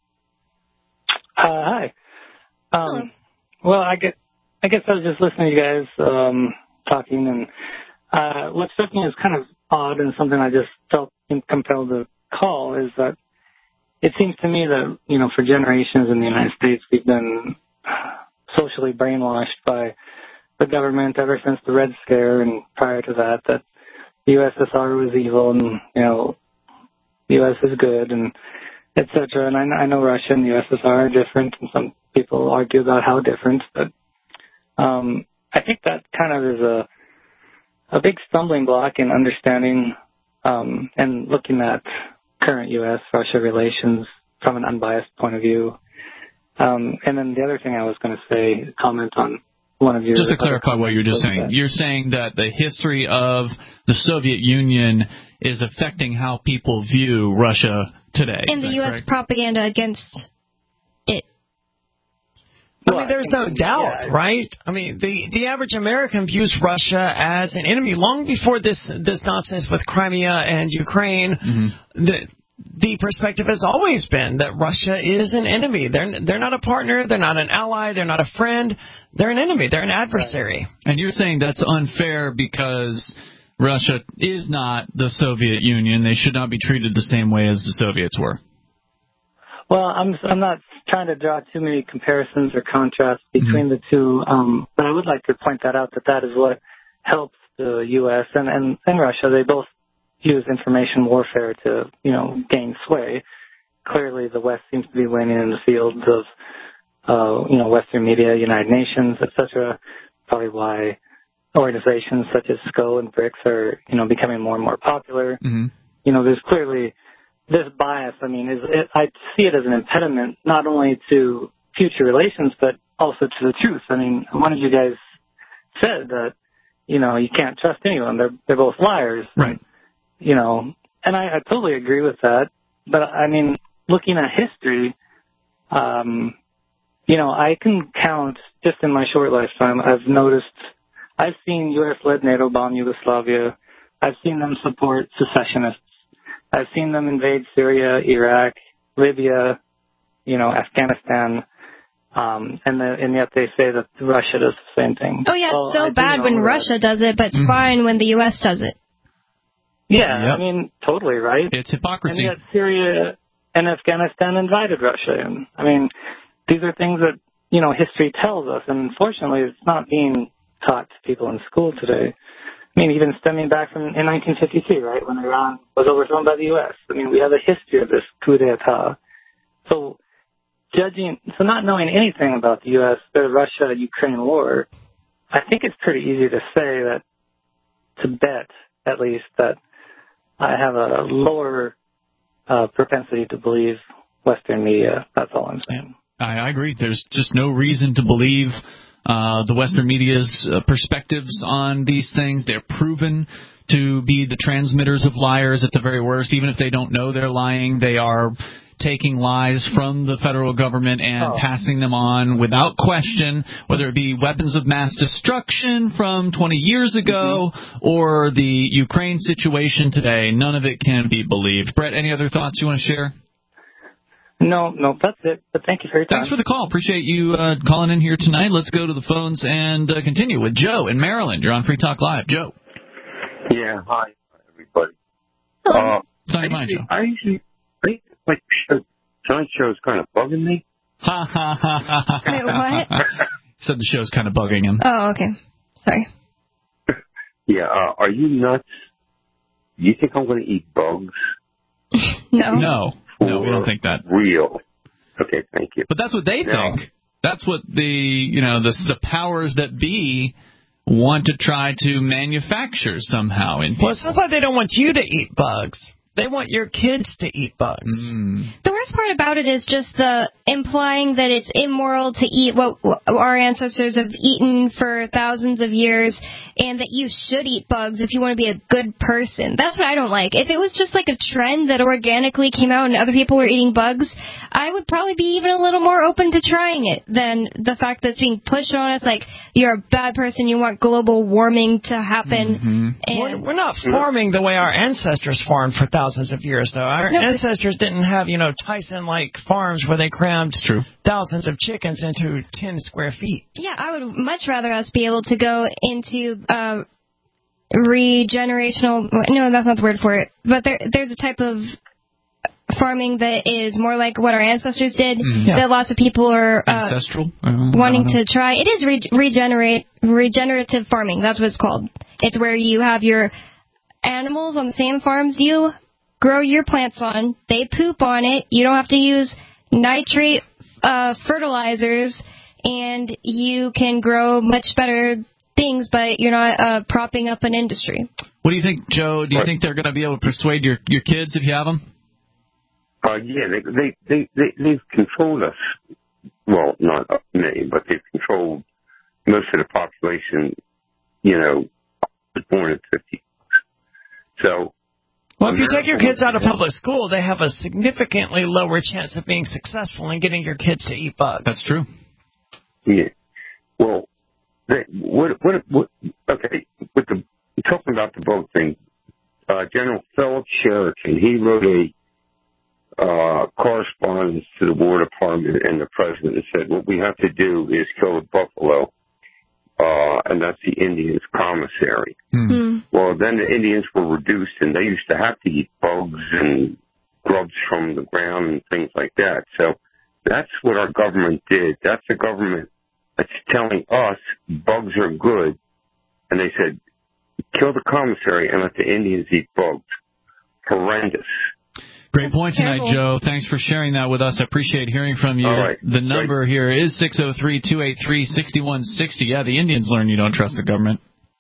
Speaker 15: Uh, hi. Um, well, I guess, I guess I was just listening to you guys um, talking, and uh, what struck me as kind of odd and something I just felt compelled to call is that it seems to me that, you know, for generations in the United States, we've been socially brainwashed by the government ever since the Red Scare, and prior to that, that the U S S R was evil and, you know, the U S is good, and et cetera. And I, I know Russia and the U S S R are different, and some people argue about how different, but um, I think that kind of is a a big stumbling block in understanding um, and looking at current U S Russia relations from an unbiased point of view. Um, and then the other thing I was going to say, comment on one of your...
Speaker 2: Just to clarify what you're just saying, that. You're saying that the history of the Soviet Union is affecting how people view Russia today.
Speaker 3: And the U S correct? propaganda against it.
Speaker 4: I mean, there's no doubt, yeah. right? I mean, the, the average American views Russia as an enemy long before this this nonsense with Crimea and Ukraine. Mm-hmm. The, the perspective has always been that Russia is an enemy. They're they're not a partner. They're not an ally. They're not a friend. They're an enemy. They're an adversary.
Speaker 2: And you're saying that's unfair because Russia is not the Soviet Union. They should not be treated the same way as the Soviets were.
Speaker 15: Well, I'm I'm not trying to draw too many comparisons or contrasts between mm-hmm. the two, um, but I would like to point that out that that is what helps the U S and, and, and Russia. They both use information warfare to, you know, gain sway. Clearly, the West seems to be winning in the fields of, uh, you know, Western media, United Nations, et cetera. Probably why organizations such as SCO and BRICS are, you know, becoming more and more popular. Mm-hmm. You know, there's clearly this bias. I mean, is it, I see it as an impediment not only to future relations, but also to the truth. I mean, one of you guys said that, you know, you can't trust anyone. They're they're both liars.
Speaker 2: Right.
Speaker 15: You know, and I, I totally agree with that. But, I mean, looking at history, um, you know, I can count, just in my short lifetime, I've noticed, I've seen U S-led NATO bomb Yugoslavia. I've seen them support secessionists. I've seen them invade Syria, Iraq, Libya, you know, Afghanistan. Um, and, the, and yet they say that Russia does the same thing.
Speaker 3: Oh, yeah,
Speaker 15: well,
Speaker 3: it's so
Speaker 15: I
Speaker 3: bad when that. Russia does it, but it's mm. fine when the U S does it.
Speaker 15: Yeah,
Speaker 2: yep.
Speaker 15: I mean, totally, right?
Speaker 2: It's hypocrisy.
Speaker 15: And yet Syria and Afghanistan invited Russia in. I mean, these are things that, you know, history tells us, and unfortunately it's not being taught to people in school today. I mean, even stemming back from in nineteen fifty-two, right, when Iran was overthrown by the U S. I mean, we have a history of this coup d'etat. So judging, so not knowing anything about the U S, the Russia-Ukraine war, I think it's pretty easy to say that, to bet, at least, that I have a lower uh, propensity to believe Western media. That's all I'm saying.
Speaker 2: I, I agree. There's just no reason to believe uh, the Western media's uh, perspectives on these things. They're proven to be the transmitters of liars at the very worst. Even if they don't know they're lying, they are taking lies from the federal government and oh. passing them on without question, whether it be weapons of mass destruction from twenty years ago mm-hmm. or the Ukraine situation today. None of it can be believed. Brett, any other thoughts you want to share?
Speaker 15: No, no, that's it. But thank you for your time.
Speaker 2: Thanks for the call. Appreciate you uh, calling in here tonight. Let's go to the phones and uh, continue with Joe in Maryland. You're on Free Talk Live. Joe.
Speaker 5: Yeah, hi, everybody.
Speaker 3: Hello.
Speaker 5: Uh,
Speaker 2: It's on your mind, Joe.
Speaker 5: I usually, I, like, tonight's show is kind of bugging me.
Speaker 2: Ha, ha, ha, ha, ha.
Speaker 3: Wait, what?
Speaker 2: Said the show's kind of bugging him.
Speaker 3: Oh, okay. Sorry.
Speaker 5: Yeah, uh, are you nuts? You think I'm going to eat bugs?
Speaker 3: No.
Speaker 2: No. No, we don't think that.
Speaker 5: Real. Okay, thank you.
Speaker 2: But that's what they
Speaker 5: no.
Speaker 2: think. That's what the, you know, the, the powers that be want to try to manufacture somehow in people.
Speaker 4: Well, it sounds like they don't want you to eat bugs. They want your kids to eat bugs.
Speaker 2: Mm.
Speaker 3: The worst part about it is just the implying that it's immoral to eat what our ancestors have eaten for thousands of years, and that you should eat bugs if you want to be a good person. That's what I don't like. If it was just like a trend that organically came out and other people were eating bugs, I would probably be even a little more open to trying it than the fact that it's being pushed on us like you're a bad person, you want global warming to happen.
Speaker 2: Mm-hmm.
Speaker 3: And
Speaker 4: we're, we're not farming the way our ancestors farmed for thousands of years, though. Our
Speaker 3: no,
Speaker 4: ancestors didn't have, you know, Tyson-like farms where they crammed
Speaker 2: true.
Speaker 4: thousands of chickens into ten square feet.
Speaker 3: Yeah, I would much rather us be able to go into uh, regenerational. No, that's not the word for it. But there, there's a type of farming that is more like what our ancestors did. Mm, yeah. That lots of people are uh,
Speaker 2: ancestral uh,
Speaker 3: wanting to try. It is re- regenerate regenerative farming. That's what it's called. It's where you have your animals on the same farms you grow your plants on. They poop on it. You don't have to use nitrate uh, fertilizers, and you can grow much better things, but you're not uh, propping up an industry.
Speaker 2: What do you think, Joe? Do you think they're going to be able to persuade your, your kids if you have them?
Speaker 5: Uh, yeah, they, they, they, they, they've controlled us. Well, not me, but they've controlled most of the population, you know, was born in fifty. So,
Speaker 4: well, if you take your kids out of public school, they have a significantly lower chance of being successful in getting your kids to eat bugs.
Speaker 2: That's true.
Speaker 5: Yeah. Well, they, what, what, what, okay, with the, talking about the bug thing, uh, General Philip Sheridan, he wrote a, uh, correspondence to the War Department and the President and said, what we have to do is kill the buffalo, uh, and that's the Indians' commissary.
Speaker 2: Hmm.
Speaker 5: Well, then the Indians were reduced, and they used to have to eat bugs and grubs from the ground and things like that. So that's what our government did. That's the government that's telling us bugs are good, and they said, kill the commissary and let the Indians eat bugs. Horrendous.
Speaker 2: Great point tonight, Joe. Thanks for sharing that with us. I appreciate hearing from you.
Speaker 5: All right.
Speaker 2: The number Great. here is six oh three, two eight three, six one six oh. Yeah, the Indians learn you don't trust the government.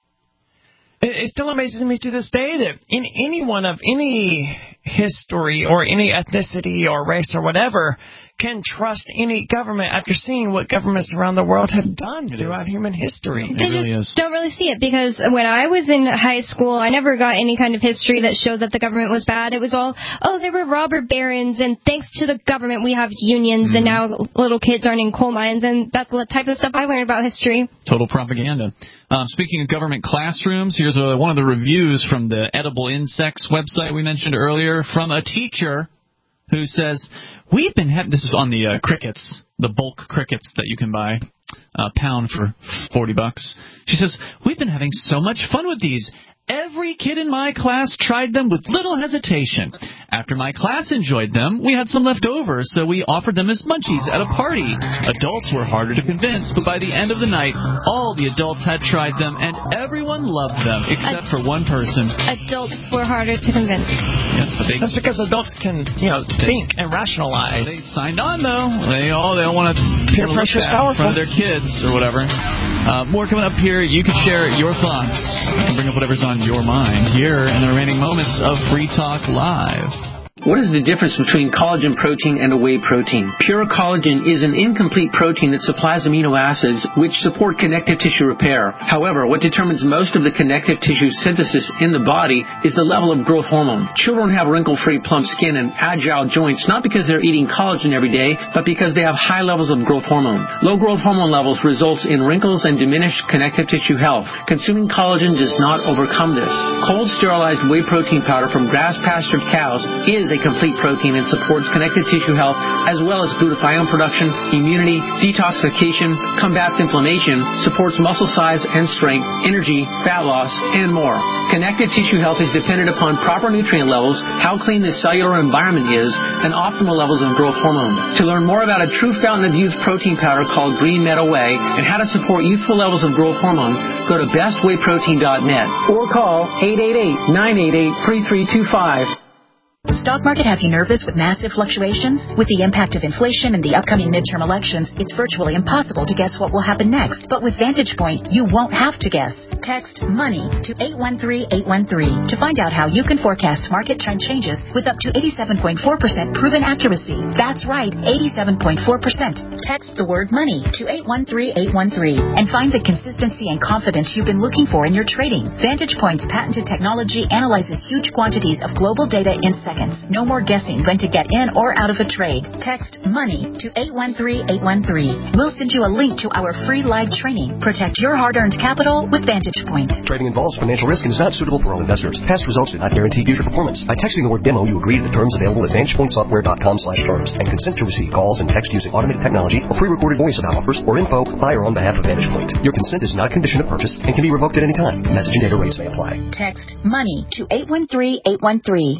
Speaker 4: It still amazes me to this day that in anyone of any history or any ethnicity or race or whatever can trust any government after seeing what governments around the world have done it throughout is. human history.
Speaker 3: They really just is. don't really see it, because when I was in high school, I never got any kind of history that showed that the government was bad. It was all, oh, there were robber barons, and thanks to the government we have unions, mm-hmm. and now little kids aren't in coal mines, and that's the type of stuff I learned about history.
Speaker 2: Total propaganda. Um, speaking of government classrooms, here's a, one of the reviews from the Edible Insects website we mentioned earlier from a teacher who says, we've been having, this is on the uh, crickets, the bulk crickets that you can buy, a pound for forty bucks. She says, we've been having so much fun with these. Every kid in my class tried them with little hesitation. After my class enjoyed them, we had some left over, so we offered them as munchies at a party. Adults were harder to convince, but by the end of the night, all the adults had tried them, and everyone loved them, except for one person.
Speaker 3: Adults were harder to convince.
Speaker 2: Yeah, but they,
Speaker 4: That's because adults can, you know, they, think and rationalize.
Speaker 2: They signed on, though. They all they all want to
Speaker 4: peer pressure is powerful
Speaker 2: in front of their kids or whatever. Uh, more coming up here. You can share your thoughts. You can bring up whatever's on your mind here in the remaining moments of Free Talk Live.
Speaker 7: What is the difference between collagen protein and a whey protein? Pure collagen is an incomplete protein that supplies amino acids which support connective tissue repair. However, what determines most of the connective tissue synthesis in the body is the level of growth hormone. Children have wrinkle-free plump skin and agile joints not because they're eating collagen every day, but because they have high levels of growth hormone. Low growth hormone levels results in wrinkles and diminished connective tissue health. Consuming collagen does not overcome this. Cold sterilized whey protein powder from grass-pastured cows is a complete protein and supports connective tissue health as well as glutathione production, immunity, detoxification, combats inflammation, supports muscle size and strength, energy, fat loss, and more. Connective tissue health is dependent upon proper nutrient levels, how clean the cellular environment is, and optimal levels of growth hormone. To learn more about a true fountain of youth protein powder called Green Meadow Whey and how to support youthful levels of growth hormone, go to best whey protein dot net or call eight eight eight, nine eight eight, three three two five.
Speaker 18: Stock market have you nervous with massive fluctuations? With the impact of inflation and the upcoming midterm elections, it's virtually impossible to guess what will happen next. But with Vantage Point, you won't have to guess. Text MONEY to eight one three eight one three to find out how you can forecast market trend changes with up to eighty-seven point four percent proven accuracy. That's right, eighty-seven point four percent. Text the word MONEY to eight one three eight one three and find the consistency and confidence you've been looking for in your trading. Vantage Point's patented technology analyzes huge quantities of global data in seconds. No more guessing when to get in or out of a trade. Text MONEY to eight one three eight one three. We'll send you a link to our free live training. Protect your hard-earned capital with Vantage Point.
Speaker 19: Trading involves financial risk and is not suitable for all investors. Past results do not guarantee future performance. By texting the word demo, you agree to the terms available at vantage point software dot com slash terms and consent to receive calls and text using automated technology or pre-recorded voice about offers or info by or on behalf of Vantage Point. Your consent is not a condition of purchase and can be revoked at any time. Message and data rates may apply.
Speaker 18: Text MONEY to eight one three eight one three.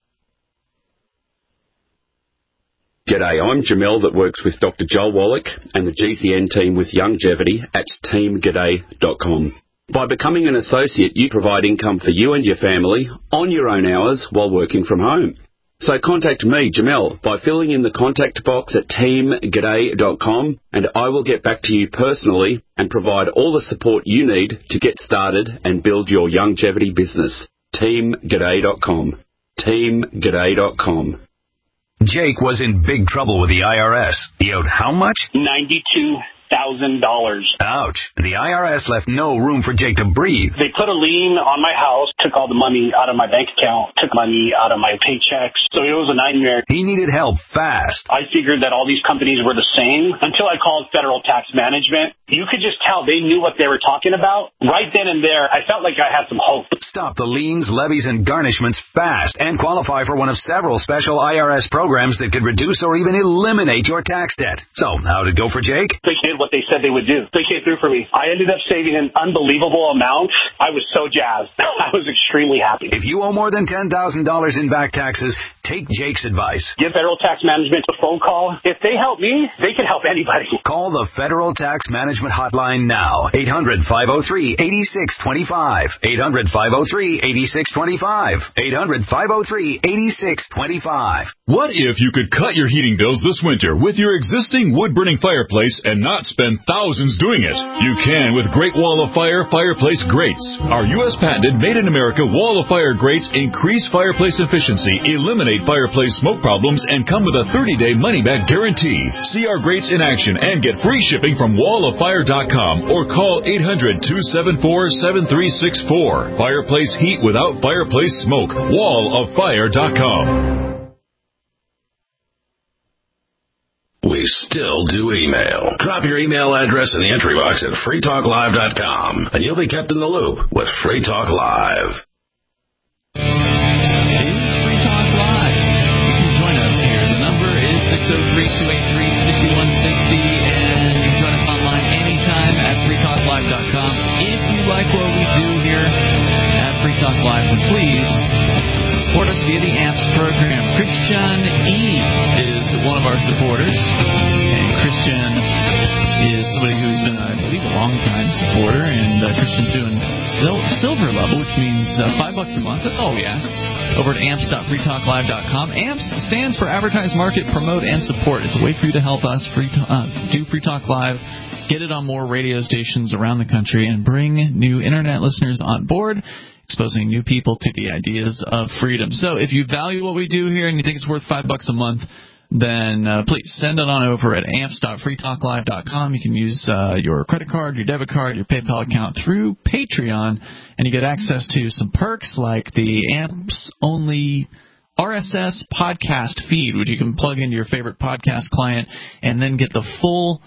Speaker 20: G'day, I'm Jamel that works with Doctor Joel Wallach and the G C N team with Longevity at team g'day dot com. By becoming an associate, you provide income for you and your family on your own hours while working from home. So contact me, Jamel, by filling in the contact box at team g'day dot com, and I will get back to you personally and provide all the support you need to get started and build your longevity business. team g'day dot com. team g'day dot com.
Speaker 10: Jake was in big trouble with the I R S. He owed how much?
Speaker 11: ninety-two thousand dollars.
Speaker 10: Ouch. The I R S left no room for Jake to breathe.
Speaker 11: They put a lien on my house, took all the money out of my bank account, took money out of my paychecks. So it was a nightmare.
Speaker 10: He needed help fast.
Speaker 11: I figured that all these companies were the same until I called Federal Tax Management. You could just tell they knew what they were talking about. Right then and there, I felt like I had some hope.
Speaker 10: Stop the liens, levies, and garnishments fast and qualify for one of several special I R S programs that could reduce or even eliminate your tax debt. So, how'd it go for Jake?
Speaker 11: They did what they said they would do. They came through for me. I ended up saving an unbelievable amount. I was so jazzed. I was extremely happy.
Speaker 10: If you owe more than ten thousand dollars in back taxes, take Jake's advice.
Speaker 11: Give Federal Tax Management a phone call. If they help me, they can help anybody.
Speaker 10: Call the Federal Tax Management Hotline now. eight hundred, five oh three, eight six two five. eight hundred, five oh three, eight six two five. eight hundred, five oh three, eight six two five.
Speaker 1: What if you could cut your heating bills this winter with your existing wood-burning fireplace and not spend thousands doing it? You can with Great Wall of Fire fireplace grates. Our U S patented made-in-America Wall of Fire grates increase fireplace efficiency, eliminate fireplace smoke problems, and come with a thirty-day money-back guarantee. See our grates in action and get free shipping from wall of fire dot com or call eight hundred, two seven four, seven three six four. Fireplace heat without fireplace smoke. wall of fire dot com.
Speaker 13: We still do email. Drop your email address in the entry box at free talk live dot com, and you'll be kept in the loop with Free Talk Live.
Speaker 2: It is Free Talk Live. You can join us here. The number is six oh three, two eight three, six one six oh, and you can join us online anytime at free talk live dot com. If you like what we do here at Free Talk Live, then please support us via the A M P S program. Christian E. is one of our supporters, and Christian is somebody who's been, I believe, a long-time supporter, and uh, Christian's doing sil- silver level, which means uh, five bucks a month. That's all we ask. Over at amps dot free talk live dot com. A M P S stands for Advertise, Market, Promote, and Support. It's a way for you to help us free to- uh, do Free Talk Live, get it on more radio stations around the country, and bring new Internet listeners on board, exposing new people to the ideas of freedom. So if you value what we do here and you think it's worth five bucks a month, then uh, please send it on over at amps dot free talk live dot com. You can use uh, your credit card, your debit card, your PayPal account through Patreon, and you get access to some perks like the A M P S-only R S S podcast feed, which you can plug into your favorite podcast client and then get the full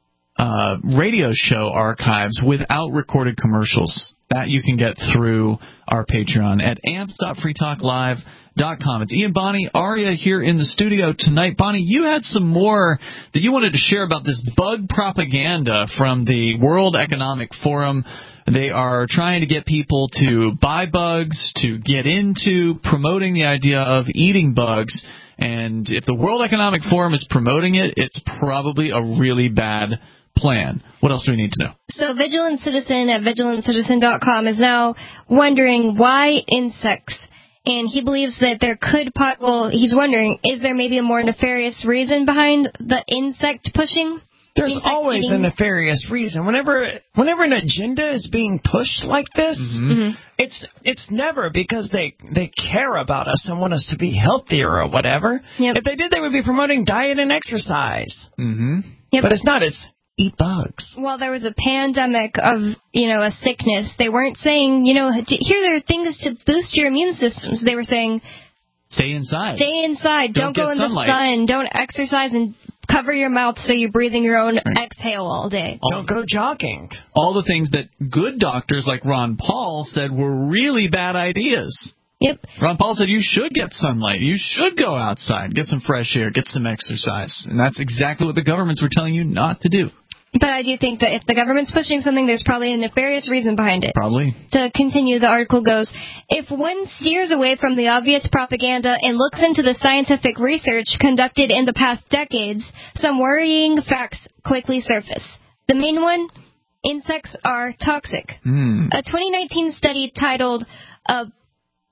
Speaker 2: uh, radio show archives without recorded commercials. That you can get through our Patreon at amps dot free talk live dot com. It's Ian, Bonnie, Aria here in the studio tonight. Bonnie, you had some more that you wanted to share about this bug propaganda from the World Economic Forum. They are trying to get people to buy bugs, to get into promoting the idea of eating bugs. And if the World Economic Forum is promoting it, it's probably a really bad plan. What else do we need to know?
Speaker 3: So Vigilant Citizen at vigilant citizen dot com is now wondering why insects. And he believes that there could, pot- well, he's wondering, is there maybe a more nefarious reason behind the insect pushing?
Speaker 4: There's always eating? a nefarious reason. Whenever whenever an agenda is being pushed like this,
Speaker 3: Mm-hmm.
Speaker 4: it's it's never because they, they care about us and want us to be healthier or whatever.
Speaker 3: Yep.
Speaker 4: If they did, they would be promoting diet and exercise.
Speaker 2: Mm-hmm.
Speaker 3: Yep.
Speaker 4: But it's not. It's eat bugs.
Speaker 3: Well, there was a pandemic of, you know, a sickness. They weren't saying, you know, here are things to boost your immune systems. They were saying,
Speaker 2: stay inside.
Speaker 3: Stay inside. Don't,
Speaker 2: Don't
Speaker 3: go in
Speaker 2: sunlight.
Speaker 3: the sun. Don't exercise and cover your mouth so you're breathing your own right. exhale all day.
Speaker 4: Don't go jogging.
Speaker 2: All the things that good doctors like Ron Paul said were really bad ideas.
Speaker 3: Yep.
Speaker 2: Ron Paul said you should get sunlight. You should go outside, get some fresh air, get some exercise. And that's exactly what the governments were telling you not to do.
Speaker 3: But I do think that if the government's pushing something, there's probably a nefarious reason behind it.
Speaker 2: Probably.
Speaker 3: To continue, the article goes, if one steers away from the obvious propaganda and looks into the scientific research conducted in the past decades, some worrying facts quickly surface. The main one, insects are toxic.
Speaker 2: Mm.
Speaker 3: A twenty nineteen study titled uh,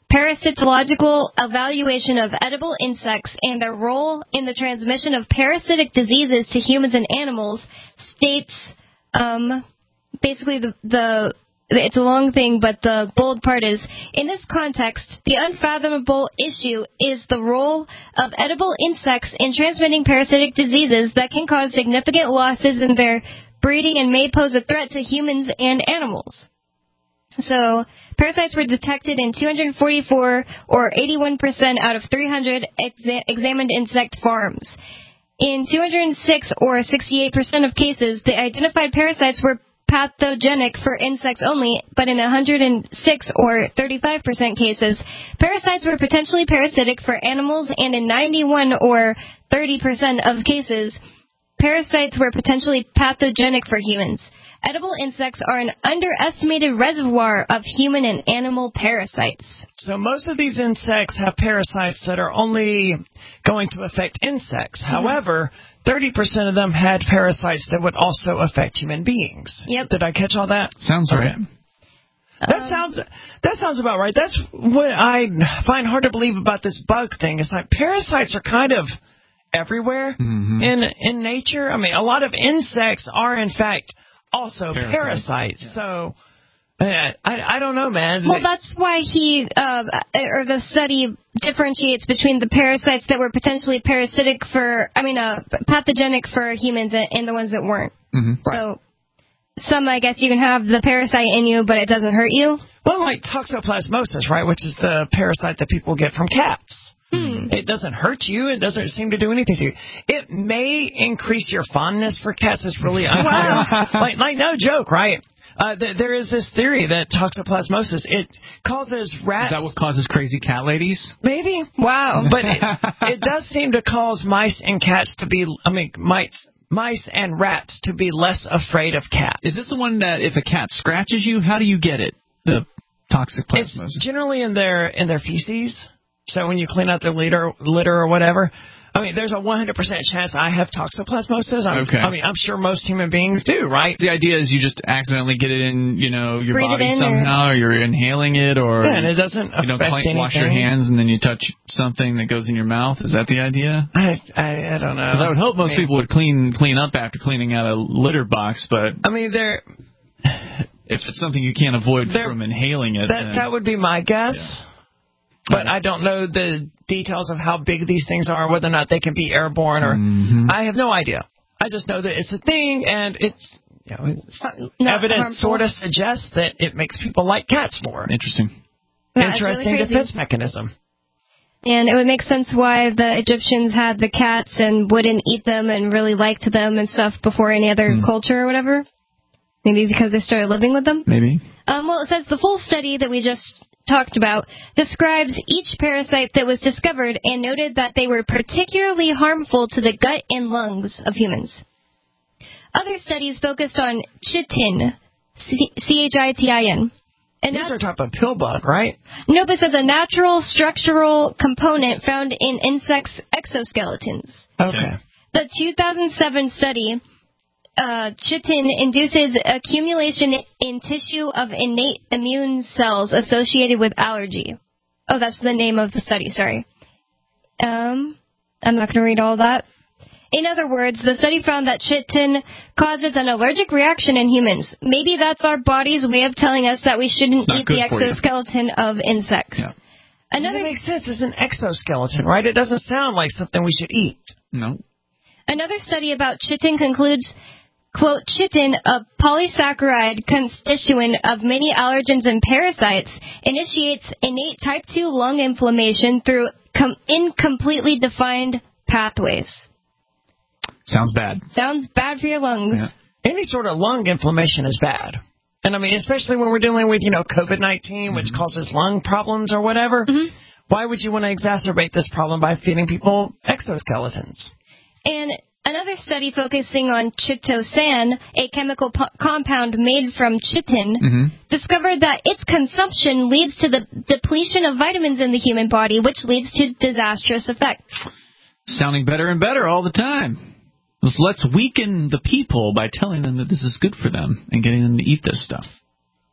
Speaker 3: Parasitological Evaluation of Edible Insects and Their Role in the Transmission of Parasitic Diseases to Humans and Animals states, um, basically the, the, it's a long thing, but the bold part is, in this context, the unfathomable issue is the role of edible insects in transmitting parasitic diseases that can cause significant losses in their breeding and may pose a threat to humans and animals. So, parasites were detected in two hundred forty-four, or eighty-one percent out of three hundred exa- examined insect farms. In two hundred six, or sixty-eight percent of cases, the identified parasites were pathogenic for insects only, but in one hundred six, or thirty-five percent cases, parasites were potentially parasitic for animals, and in ninety-one, or thirty percent of cases, parasites were potentially pathogenic for humans. Edible insects are an underestimated reservoir of human and animal parasites.
Speaker 4: So most of these insects have parasites that are only going to affect insects. Mm-hmm. However, thirty percent of them had parasites that would also affect human beings.
Speaker 3: Yep.
Speaker 4: Did I catch all that?
Speaker 2: Sounds
Speaker 4: okay.
Speaker 2: right.
Speaker 4: That um, sounds that sounds about right. That's what I find hard to believe about this bug thing. It's like parasites are kind of everywhere mm-hmm. in in nature. I mean, a lot of insects are in fact also parasites. parasites. Yeah. So I, I I don't know, man.
Speaker 3: Well, that's why he uh, or the study differentiates between the parasites that were potentially parasitic for, I mean, uh, pathogenic for humans and the ones that weren't.
Speaker 2: Mm-hmm.
Speaker 3: So right. Some, I guess, you can have the parasite in you, but it doesn't hurt you.
Speaker 4: Well, like toxoplasmosis, right, which is the parasite that people get from cats.
Speaker 3: Hmm.
Speaker 4: It doesn't hurt you. It doesn't seem to do anything to you. It may increase your fondness for cats. It's really unclear.
Speaker 3: Wow.
Speaker 4: like, like, no joke, right? Uh, th- there is this theory that toxoplasmosis, it causes rats...
Speaker 2: Is that what causes crazy cat ladies?
Speaker 4: Maybe.
Speaker 3: Wow.
Speaker 4: But it, it does seem to cause mice and cats to be... I mean, mice... Mice and rats to be less afraid of cats.
Speaker 2: Is this the one that if a cat scratches you, how do you get it? The toxoplasmosis.
Speaker 4: It's generally in their in their feces. So when you clean out their litter, litter or whatever, I mean, there's a one hundred percent chance I have toxoplasmosis. I'm,
Speaker 2: okay.
Speaker 4: I mean, I'm sure most human beings do, right?
Speaker 2: The idea is you just accidentally get it in, you know, your
Speaker 3: Breathe
Speaker 2: body somehow, or... or you're inhaling it, or
Speaker 4: yeah, and it doesn't
Speaker 2: you don't
Speaker 4: affect
Speaker 2: clean, wash your hands and then you touch something that goes in your mouth. Is that the idea?
Speaker 4: I I, I don't know.
Speaker 2: Because I would hope most
Speaker 4: I mean,
Speaker 2: people would clean clean up after cleaning out a litter box, but
Speaker 4: I mean, they're
Speaker 2: if it's something you can't avoid from inhaling it,
Speaker 4: that
Speaker 2: then,
Speaker 4: that would be my guess.
Speaker 2: Yeah.
Speaker 4: But I don't know the details of how big these things are, whether or not they can be airborne, or
Speaker 2: mm-hmm.
Speaker 4: I have no idea. I just know that it's a thing, and it's, you know, it's evidence
Speaker 3: harmful.
Speaker 4: sort of suggests that it makes people like cats more.
Speaker 2: Interesting.
Speaker 3: Yeah,
Speaker 4: Interesting
Speaker 3: really
Speaker 4: defense mechanism.
Speaker 3: And it would make sense why the Egyptians had the cats and wouldn't eat them and really liked them and stuff before any other mm. culture or whatever. Maybe because they started living with them?
Speaker 2: Maybe.
Speaker 3: Um, well, it says the full study that we just talked about describes each parasite that was discovered and noted that they were particularly harmful to the gut and lungs of humans. Other studies focused on chitin, C H I T I N. And
Speaker 4: these are type of pill bug, right?
Speaker 3: No, this is a natural structural component found in insects' exoskeletons.
Speaker 4: Okay.
Speaker 3: The two thousand seven study, uh, chitin induces accumulation in tissue of innate immune cells associated with allergy. Oh, that's the name of the study, sorry. Um, I'm not going to read all that. In other words, the study found that chitin causes an allergic reaction in humans. Maybe that's our body's way of telling us that we shouldn't eat the exoskeleton of insects.
Speaker 2: Yeah.
Speaker 4: Another that makes sense. It's an exoskeleton, right? It doesn't sound like something we should eat.
Speaker 2: No.
Speaker 3: Another study about chitin concludes, quote, chitin, a polysaccharide constituent of many allergens and parasites, initiates innate type two lung inflammation through com- incompletely defined pathways.
Speaker 2: Sounds bad.
Speaker 3: Sounds bad for your lungs.
Speaker 4: Yeah. Any sort of lung inflammation is bad. And I mean, especially when we're dealing with, you know, COVID nineteen, mm-hmm. which causes lung problems or whatever.
Speaker 3: Mm-hmm.
Speaker 4: Why would you want to exacerbate this problem by feeding people exoskeletons?
Speaker 3: And another study focusing on chitosan, a chemical po- compound made from chitin,
Speaker 2: mm-hmm. discovered
Speaker 3: that its consumption leads to the depletion of vitamins in the human body, which leads to disastrous effects.
Speaker 2: Sounding better and better all the time. Let's weaken the people by telling them that this is good for them and getting them to eat this stuff.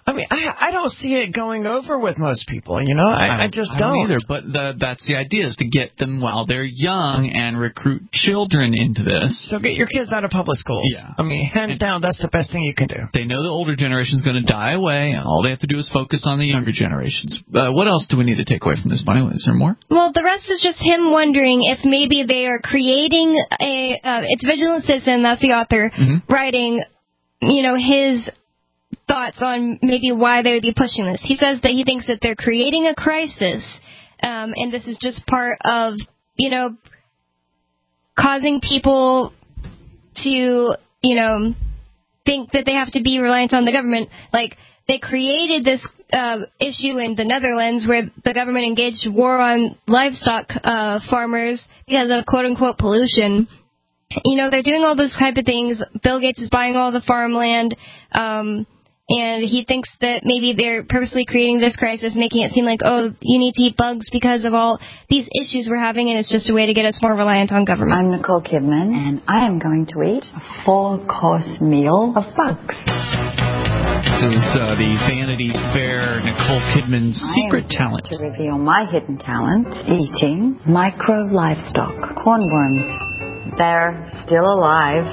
Speaker 4: I mean, I, I don't see it going over with most people, you know? I, I, I just
Speaker 2: I
Speaker 4: don't.
Speaker 2: don't either, but the, that's the idea, is to get them while they're young and recruit children into this.
Speaker 4: So get your kids out of public schools.
Speaker 2: Yeah.
Speaker 4: I mean, hands and down, that's the best thing you can do.
Speaker 2: They know the older generation's going to die away, and all they have to do is focus on the younger generations. Uh, what else do we need to take away from this, Bunny? Is there more?
Speaker 3: Well, the rest is just him wondering if maybe they are creating a... Uh, it's Vigilant Citizen, that's the author, mm-hmm. writing, you know, his... thoughts on maybe why they would be pushing this. He says that he thinks that they're creating a crisis, um, and this is just part of, you know, causing people to, you know, think that they have to be reliant on the government. Like, they created this uh, issue in the Netherlands where the government engaged war on livestock uh, farmers because of quote-unquote pollution. You know, they're doing all those type of things. Bill Gates is buying all the farmland, um... and he thinks that maybe they're purposely creating this crisis, making it seem like, oh, you need to eat bugs because of all these issues we're having, and it's just a way to get us more reliant on government.
Speaker 21: I'm Nicole Kidman, and I am going to eat a full-course meal of bugs.
Speaker 2: This is uh, the Vanity Fair Nicole Kidman secret talent.
Speaker 21: To reveal my hidden talent, eating micro livestock, cornworms. They're still alive.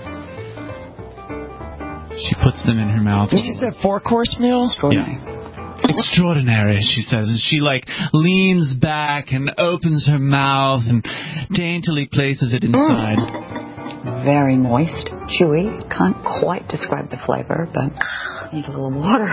Speaker 2: She puts them in her mouth.
Speaker 4: She said four-course meal?
Speaker 2: Yeah. Extraordinary, she says. And she, like, leans back and opens her mouth and daintily places it inside.
Speaker 21: Mm. Very moist, chewy. Can't quite describe the flavor, but need a little water.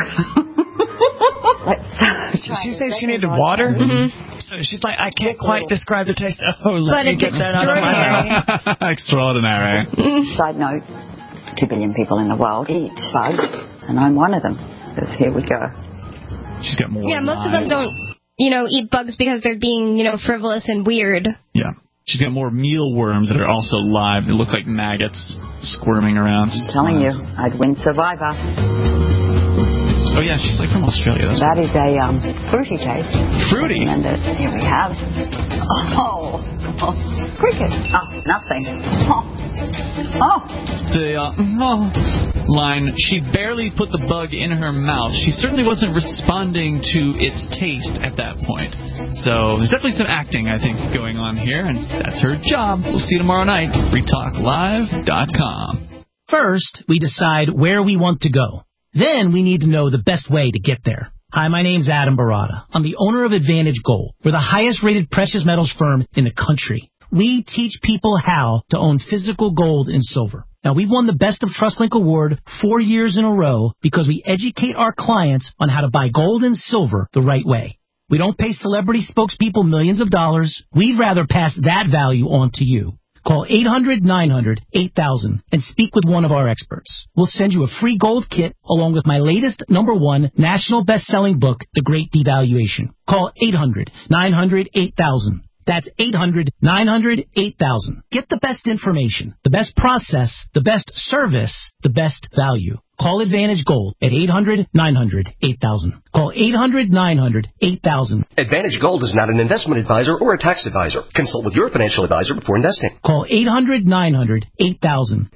Speaker 21: Let's
Speaker 4: Did she say she needed water?
Speaker 21: Mm-hmm.
Speaker 4: So she's like, I can't quite describe the taste. Oh, let
Speaker 21: but
Speaker 4: me get that out of my mouth.
Speaker 2: Extraordinary.
Speaker 21: Side note. Two billion people in the world eat bugs, and I'm one of them. Because here we go.
Speaker 2: She's got more.
Speaker 3: Yeah, most of them don't, you know, eat bugs because they're being, you know, frivolous and weird.
Speaker 2: Yeah. She's got more mealworms that are also live. They look like maggots squirming around.
Speaker 21: I'm telling you, I'd win Survivor.
Speaker 2: Oh, yeah, she's like from Australia. That's
Speaker 21: that is a um, fruity taste.
Speaker 2: Fruity?
Speaker 21: And uh, here we have. Oh, oh cricket. Oh, nothing. Oh. Oh.
Speaker 2: The uh, oh line, she barely put the bug in her mouth. She certainly wasn't responding to its taste at that point. So there's definitely some acting, I think, going on here, and that's her job. We'll see you tomorrow night. free talk live dot com.
Speaker 22: First, we decide where we want to go. Then we need to know the best way to get there. Hi, my name's Adam Barada. I'm the owner of Advantage Gold. We're the highest-rated precious metals firm in the country. We teach people how to own physical gold and silver. Now, we've won the Best of TrustLink Award four years in a row because we educate our clients on how to buy gold and silver the right way. We don't pay celebrity spokespeople millions of dollars. We'd rather pass that value on to you. Call eight hundred nine hundred eight thousand and speak with one of our experts. We'll send you a free gold kit along with my latest number one national best-selling book, The Great Devaluation. Call eight hundred nine hundred eight thousand. That's eight hundred nine hundred eight thousand. Get the best information, the best process, the best service, the best value. Call Advantage Gold at eight hundred nine hundred eight thousand. Call eight hundred nine hundred eight thousand.
Speaker 19: Advantage Gold is not an investment advisor or a tax advisor. Consult with your financial advisor before investing.
Speaker 22: Call eight hundred nine hundred eight thousand.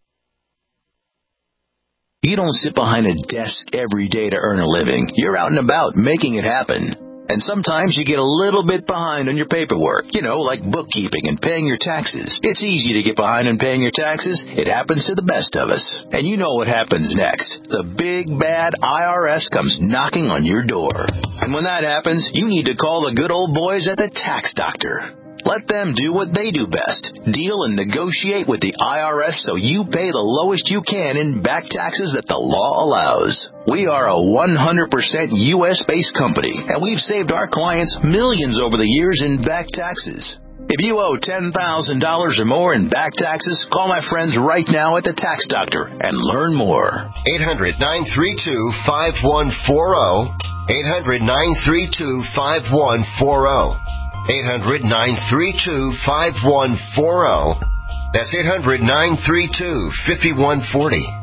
Speaker 23: You don't sit behind a desk every day to earn a living. You're out and about making it happen. And sometimes you get a little bit behind on your paperwork, you know, like bookkeeping and paying your taxes. It's easy to get behind on paying your taxes. It happens to the best of us. And you know what happens next. The big, bad I R S comes knocking on your door. And when that happens, you need to call the good old boys at the Tax Doctor. Let them do what they do best. Deal and negotiate with the I R S so you pay the lowest you can in back taxes that the law allows. We are a one hundred percent U S-based company, and we've saved our clients millions over the years in back taxes. If you owe ten thousand dollars or more in back taxes, call my friends right now at the Tax Doctor and learn more.
Speaker 9: eight hundred nine three two five one four zero. eight hundred nine three two five one four zero. eight hundred nine three two five one four zero. That's eight hundred nine three two five one four zero.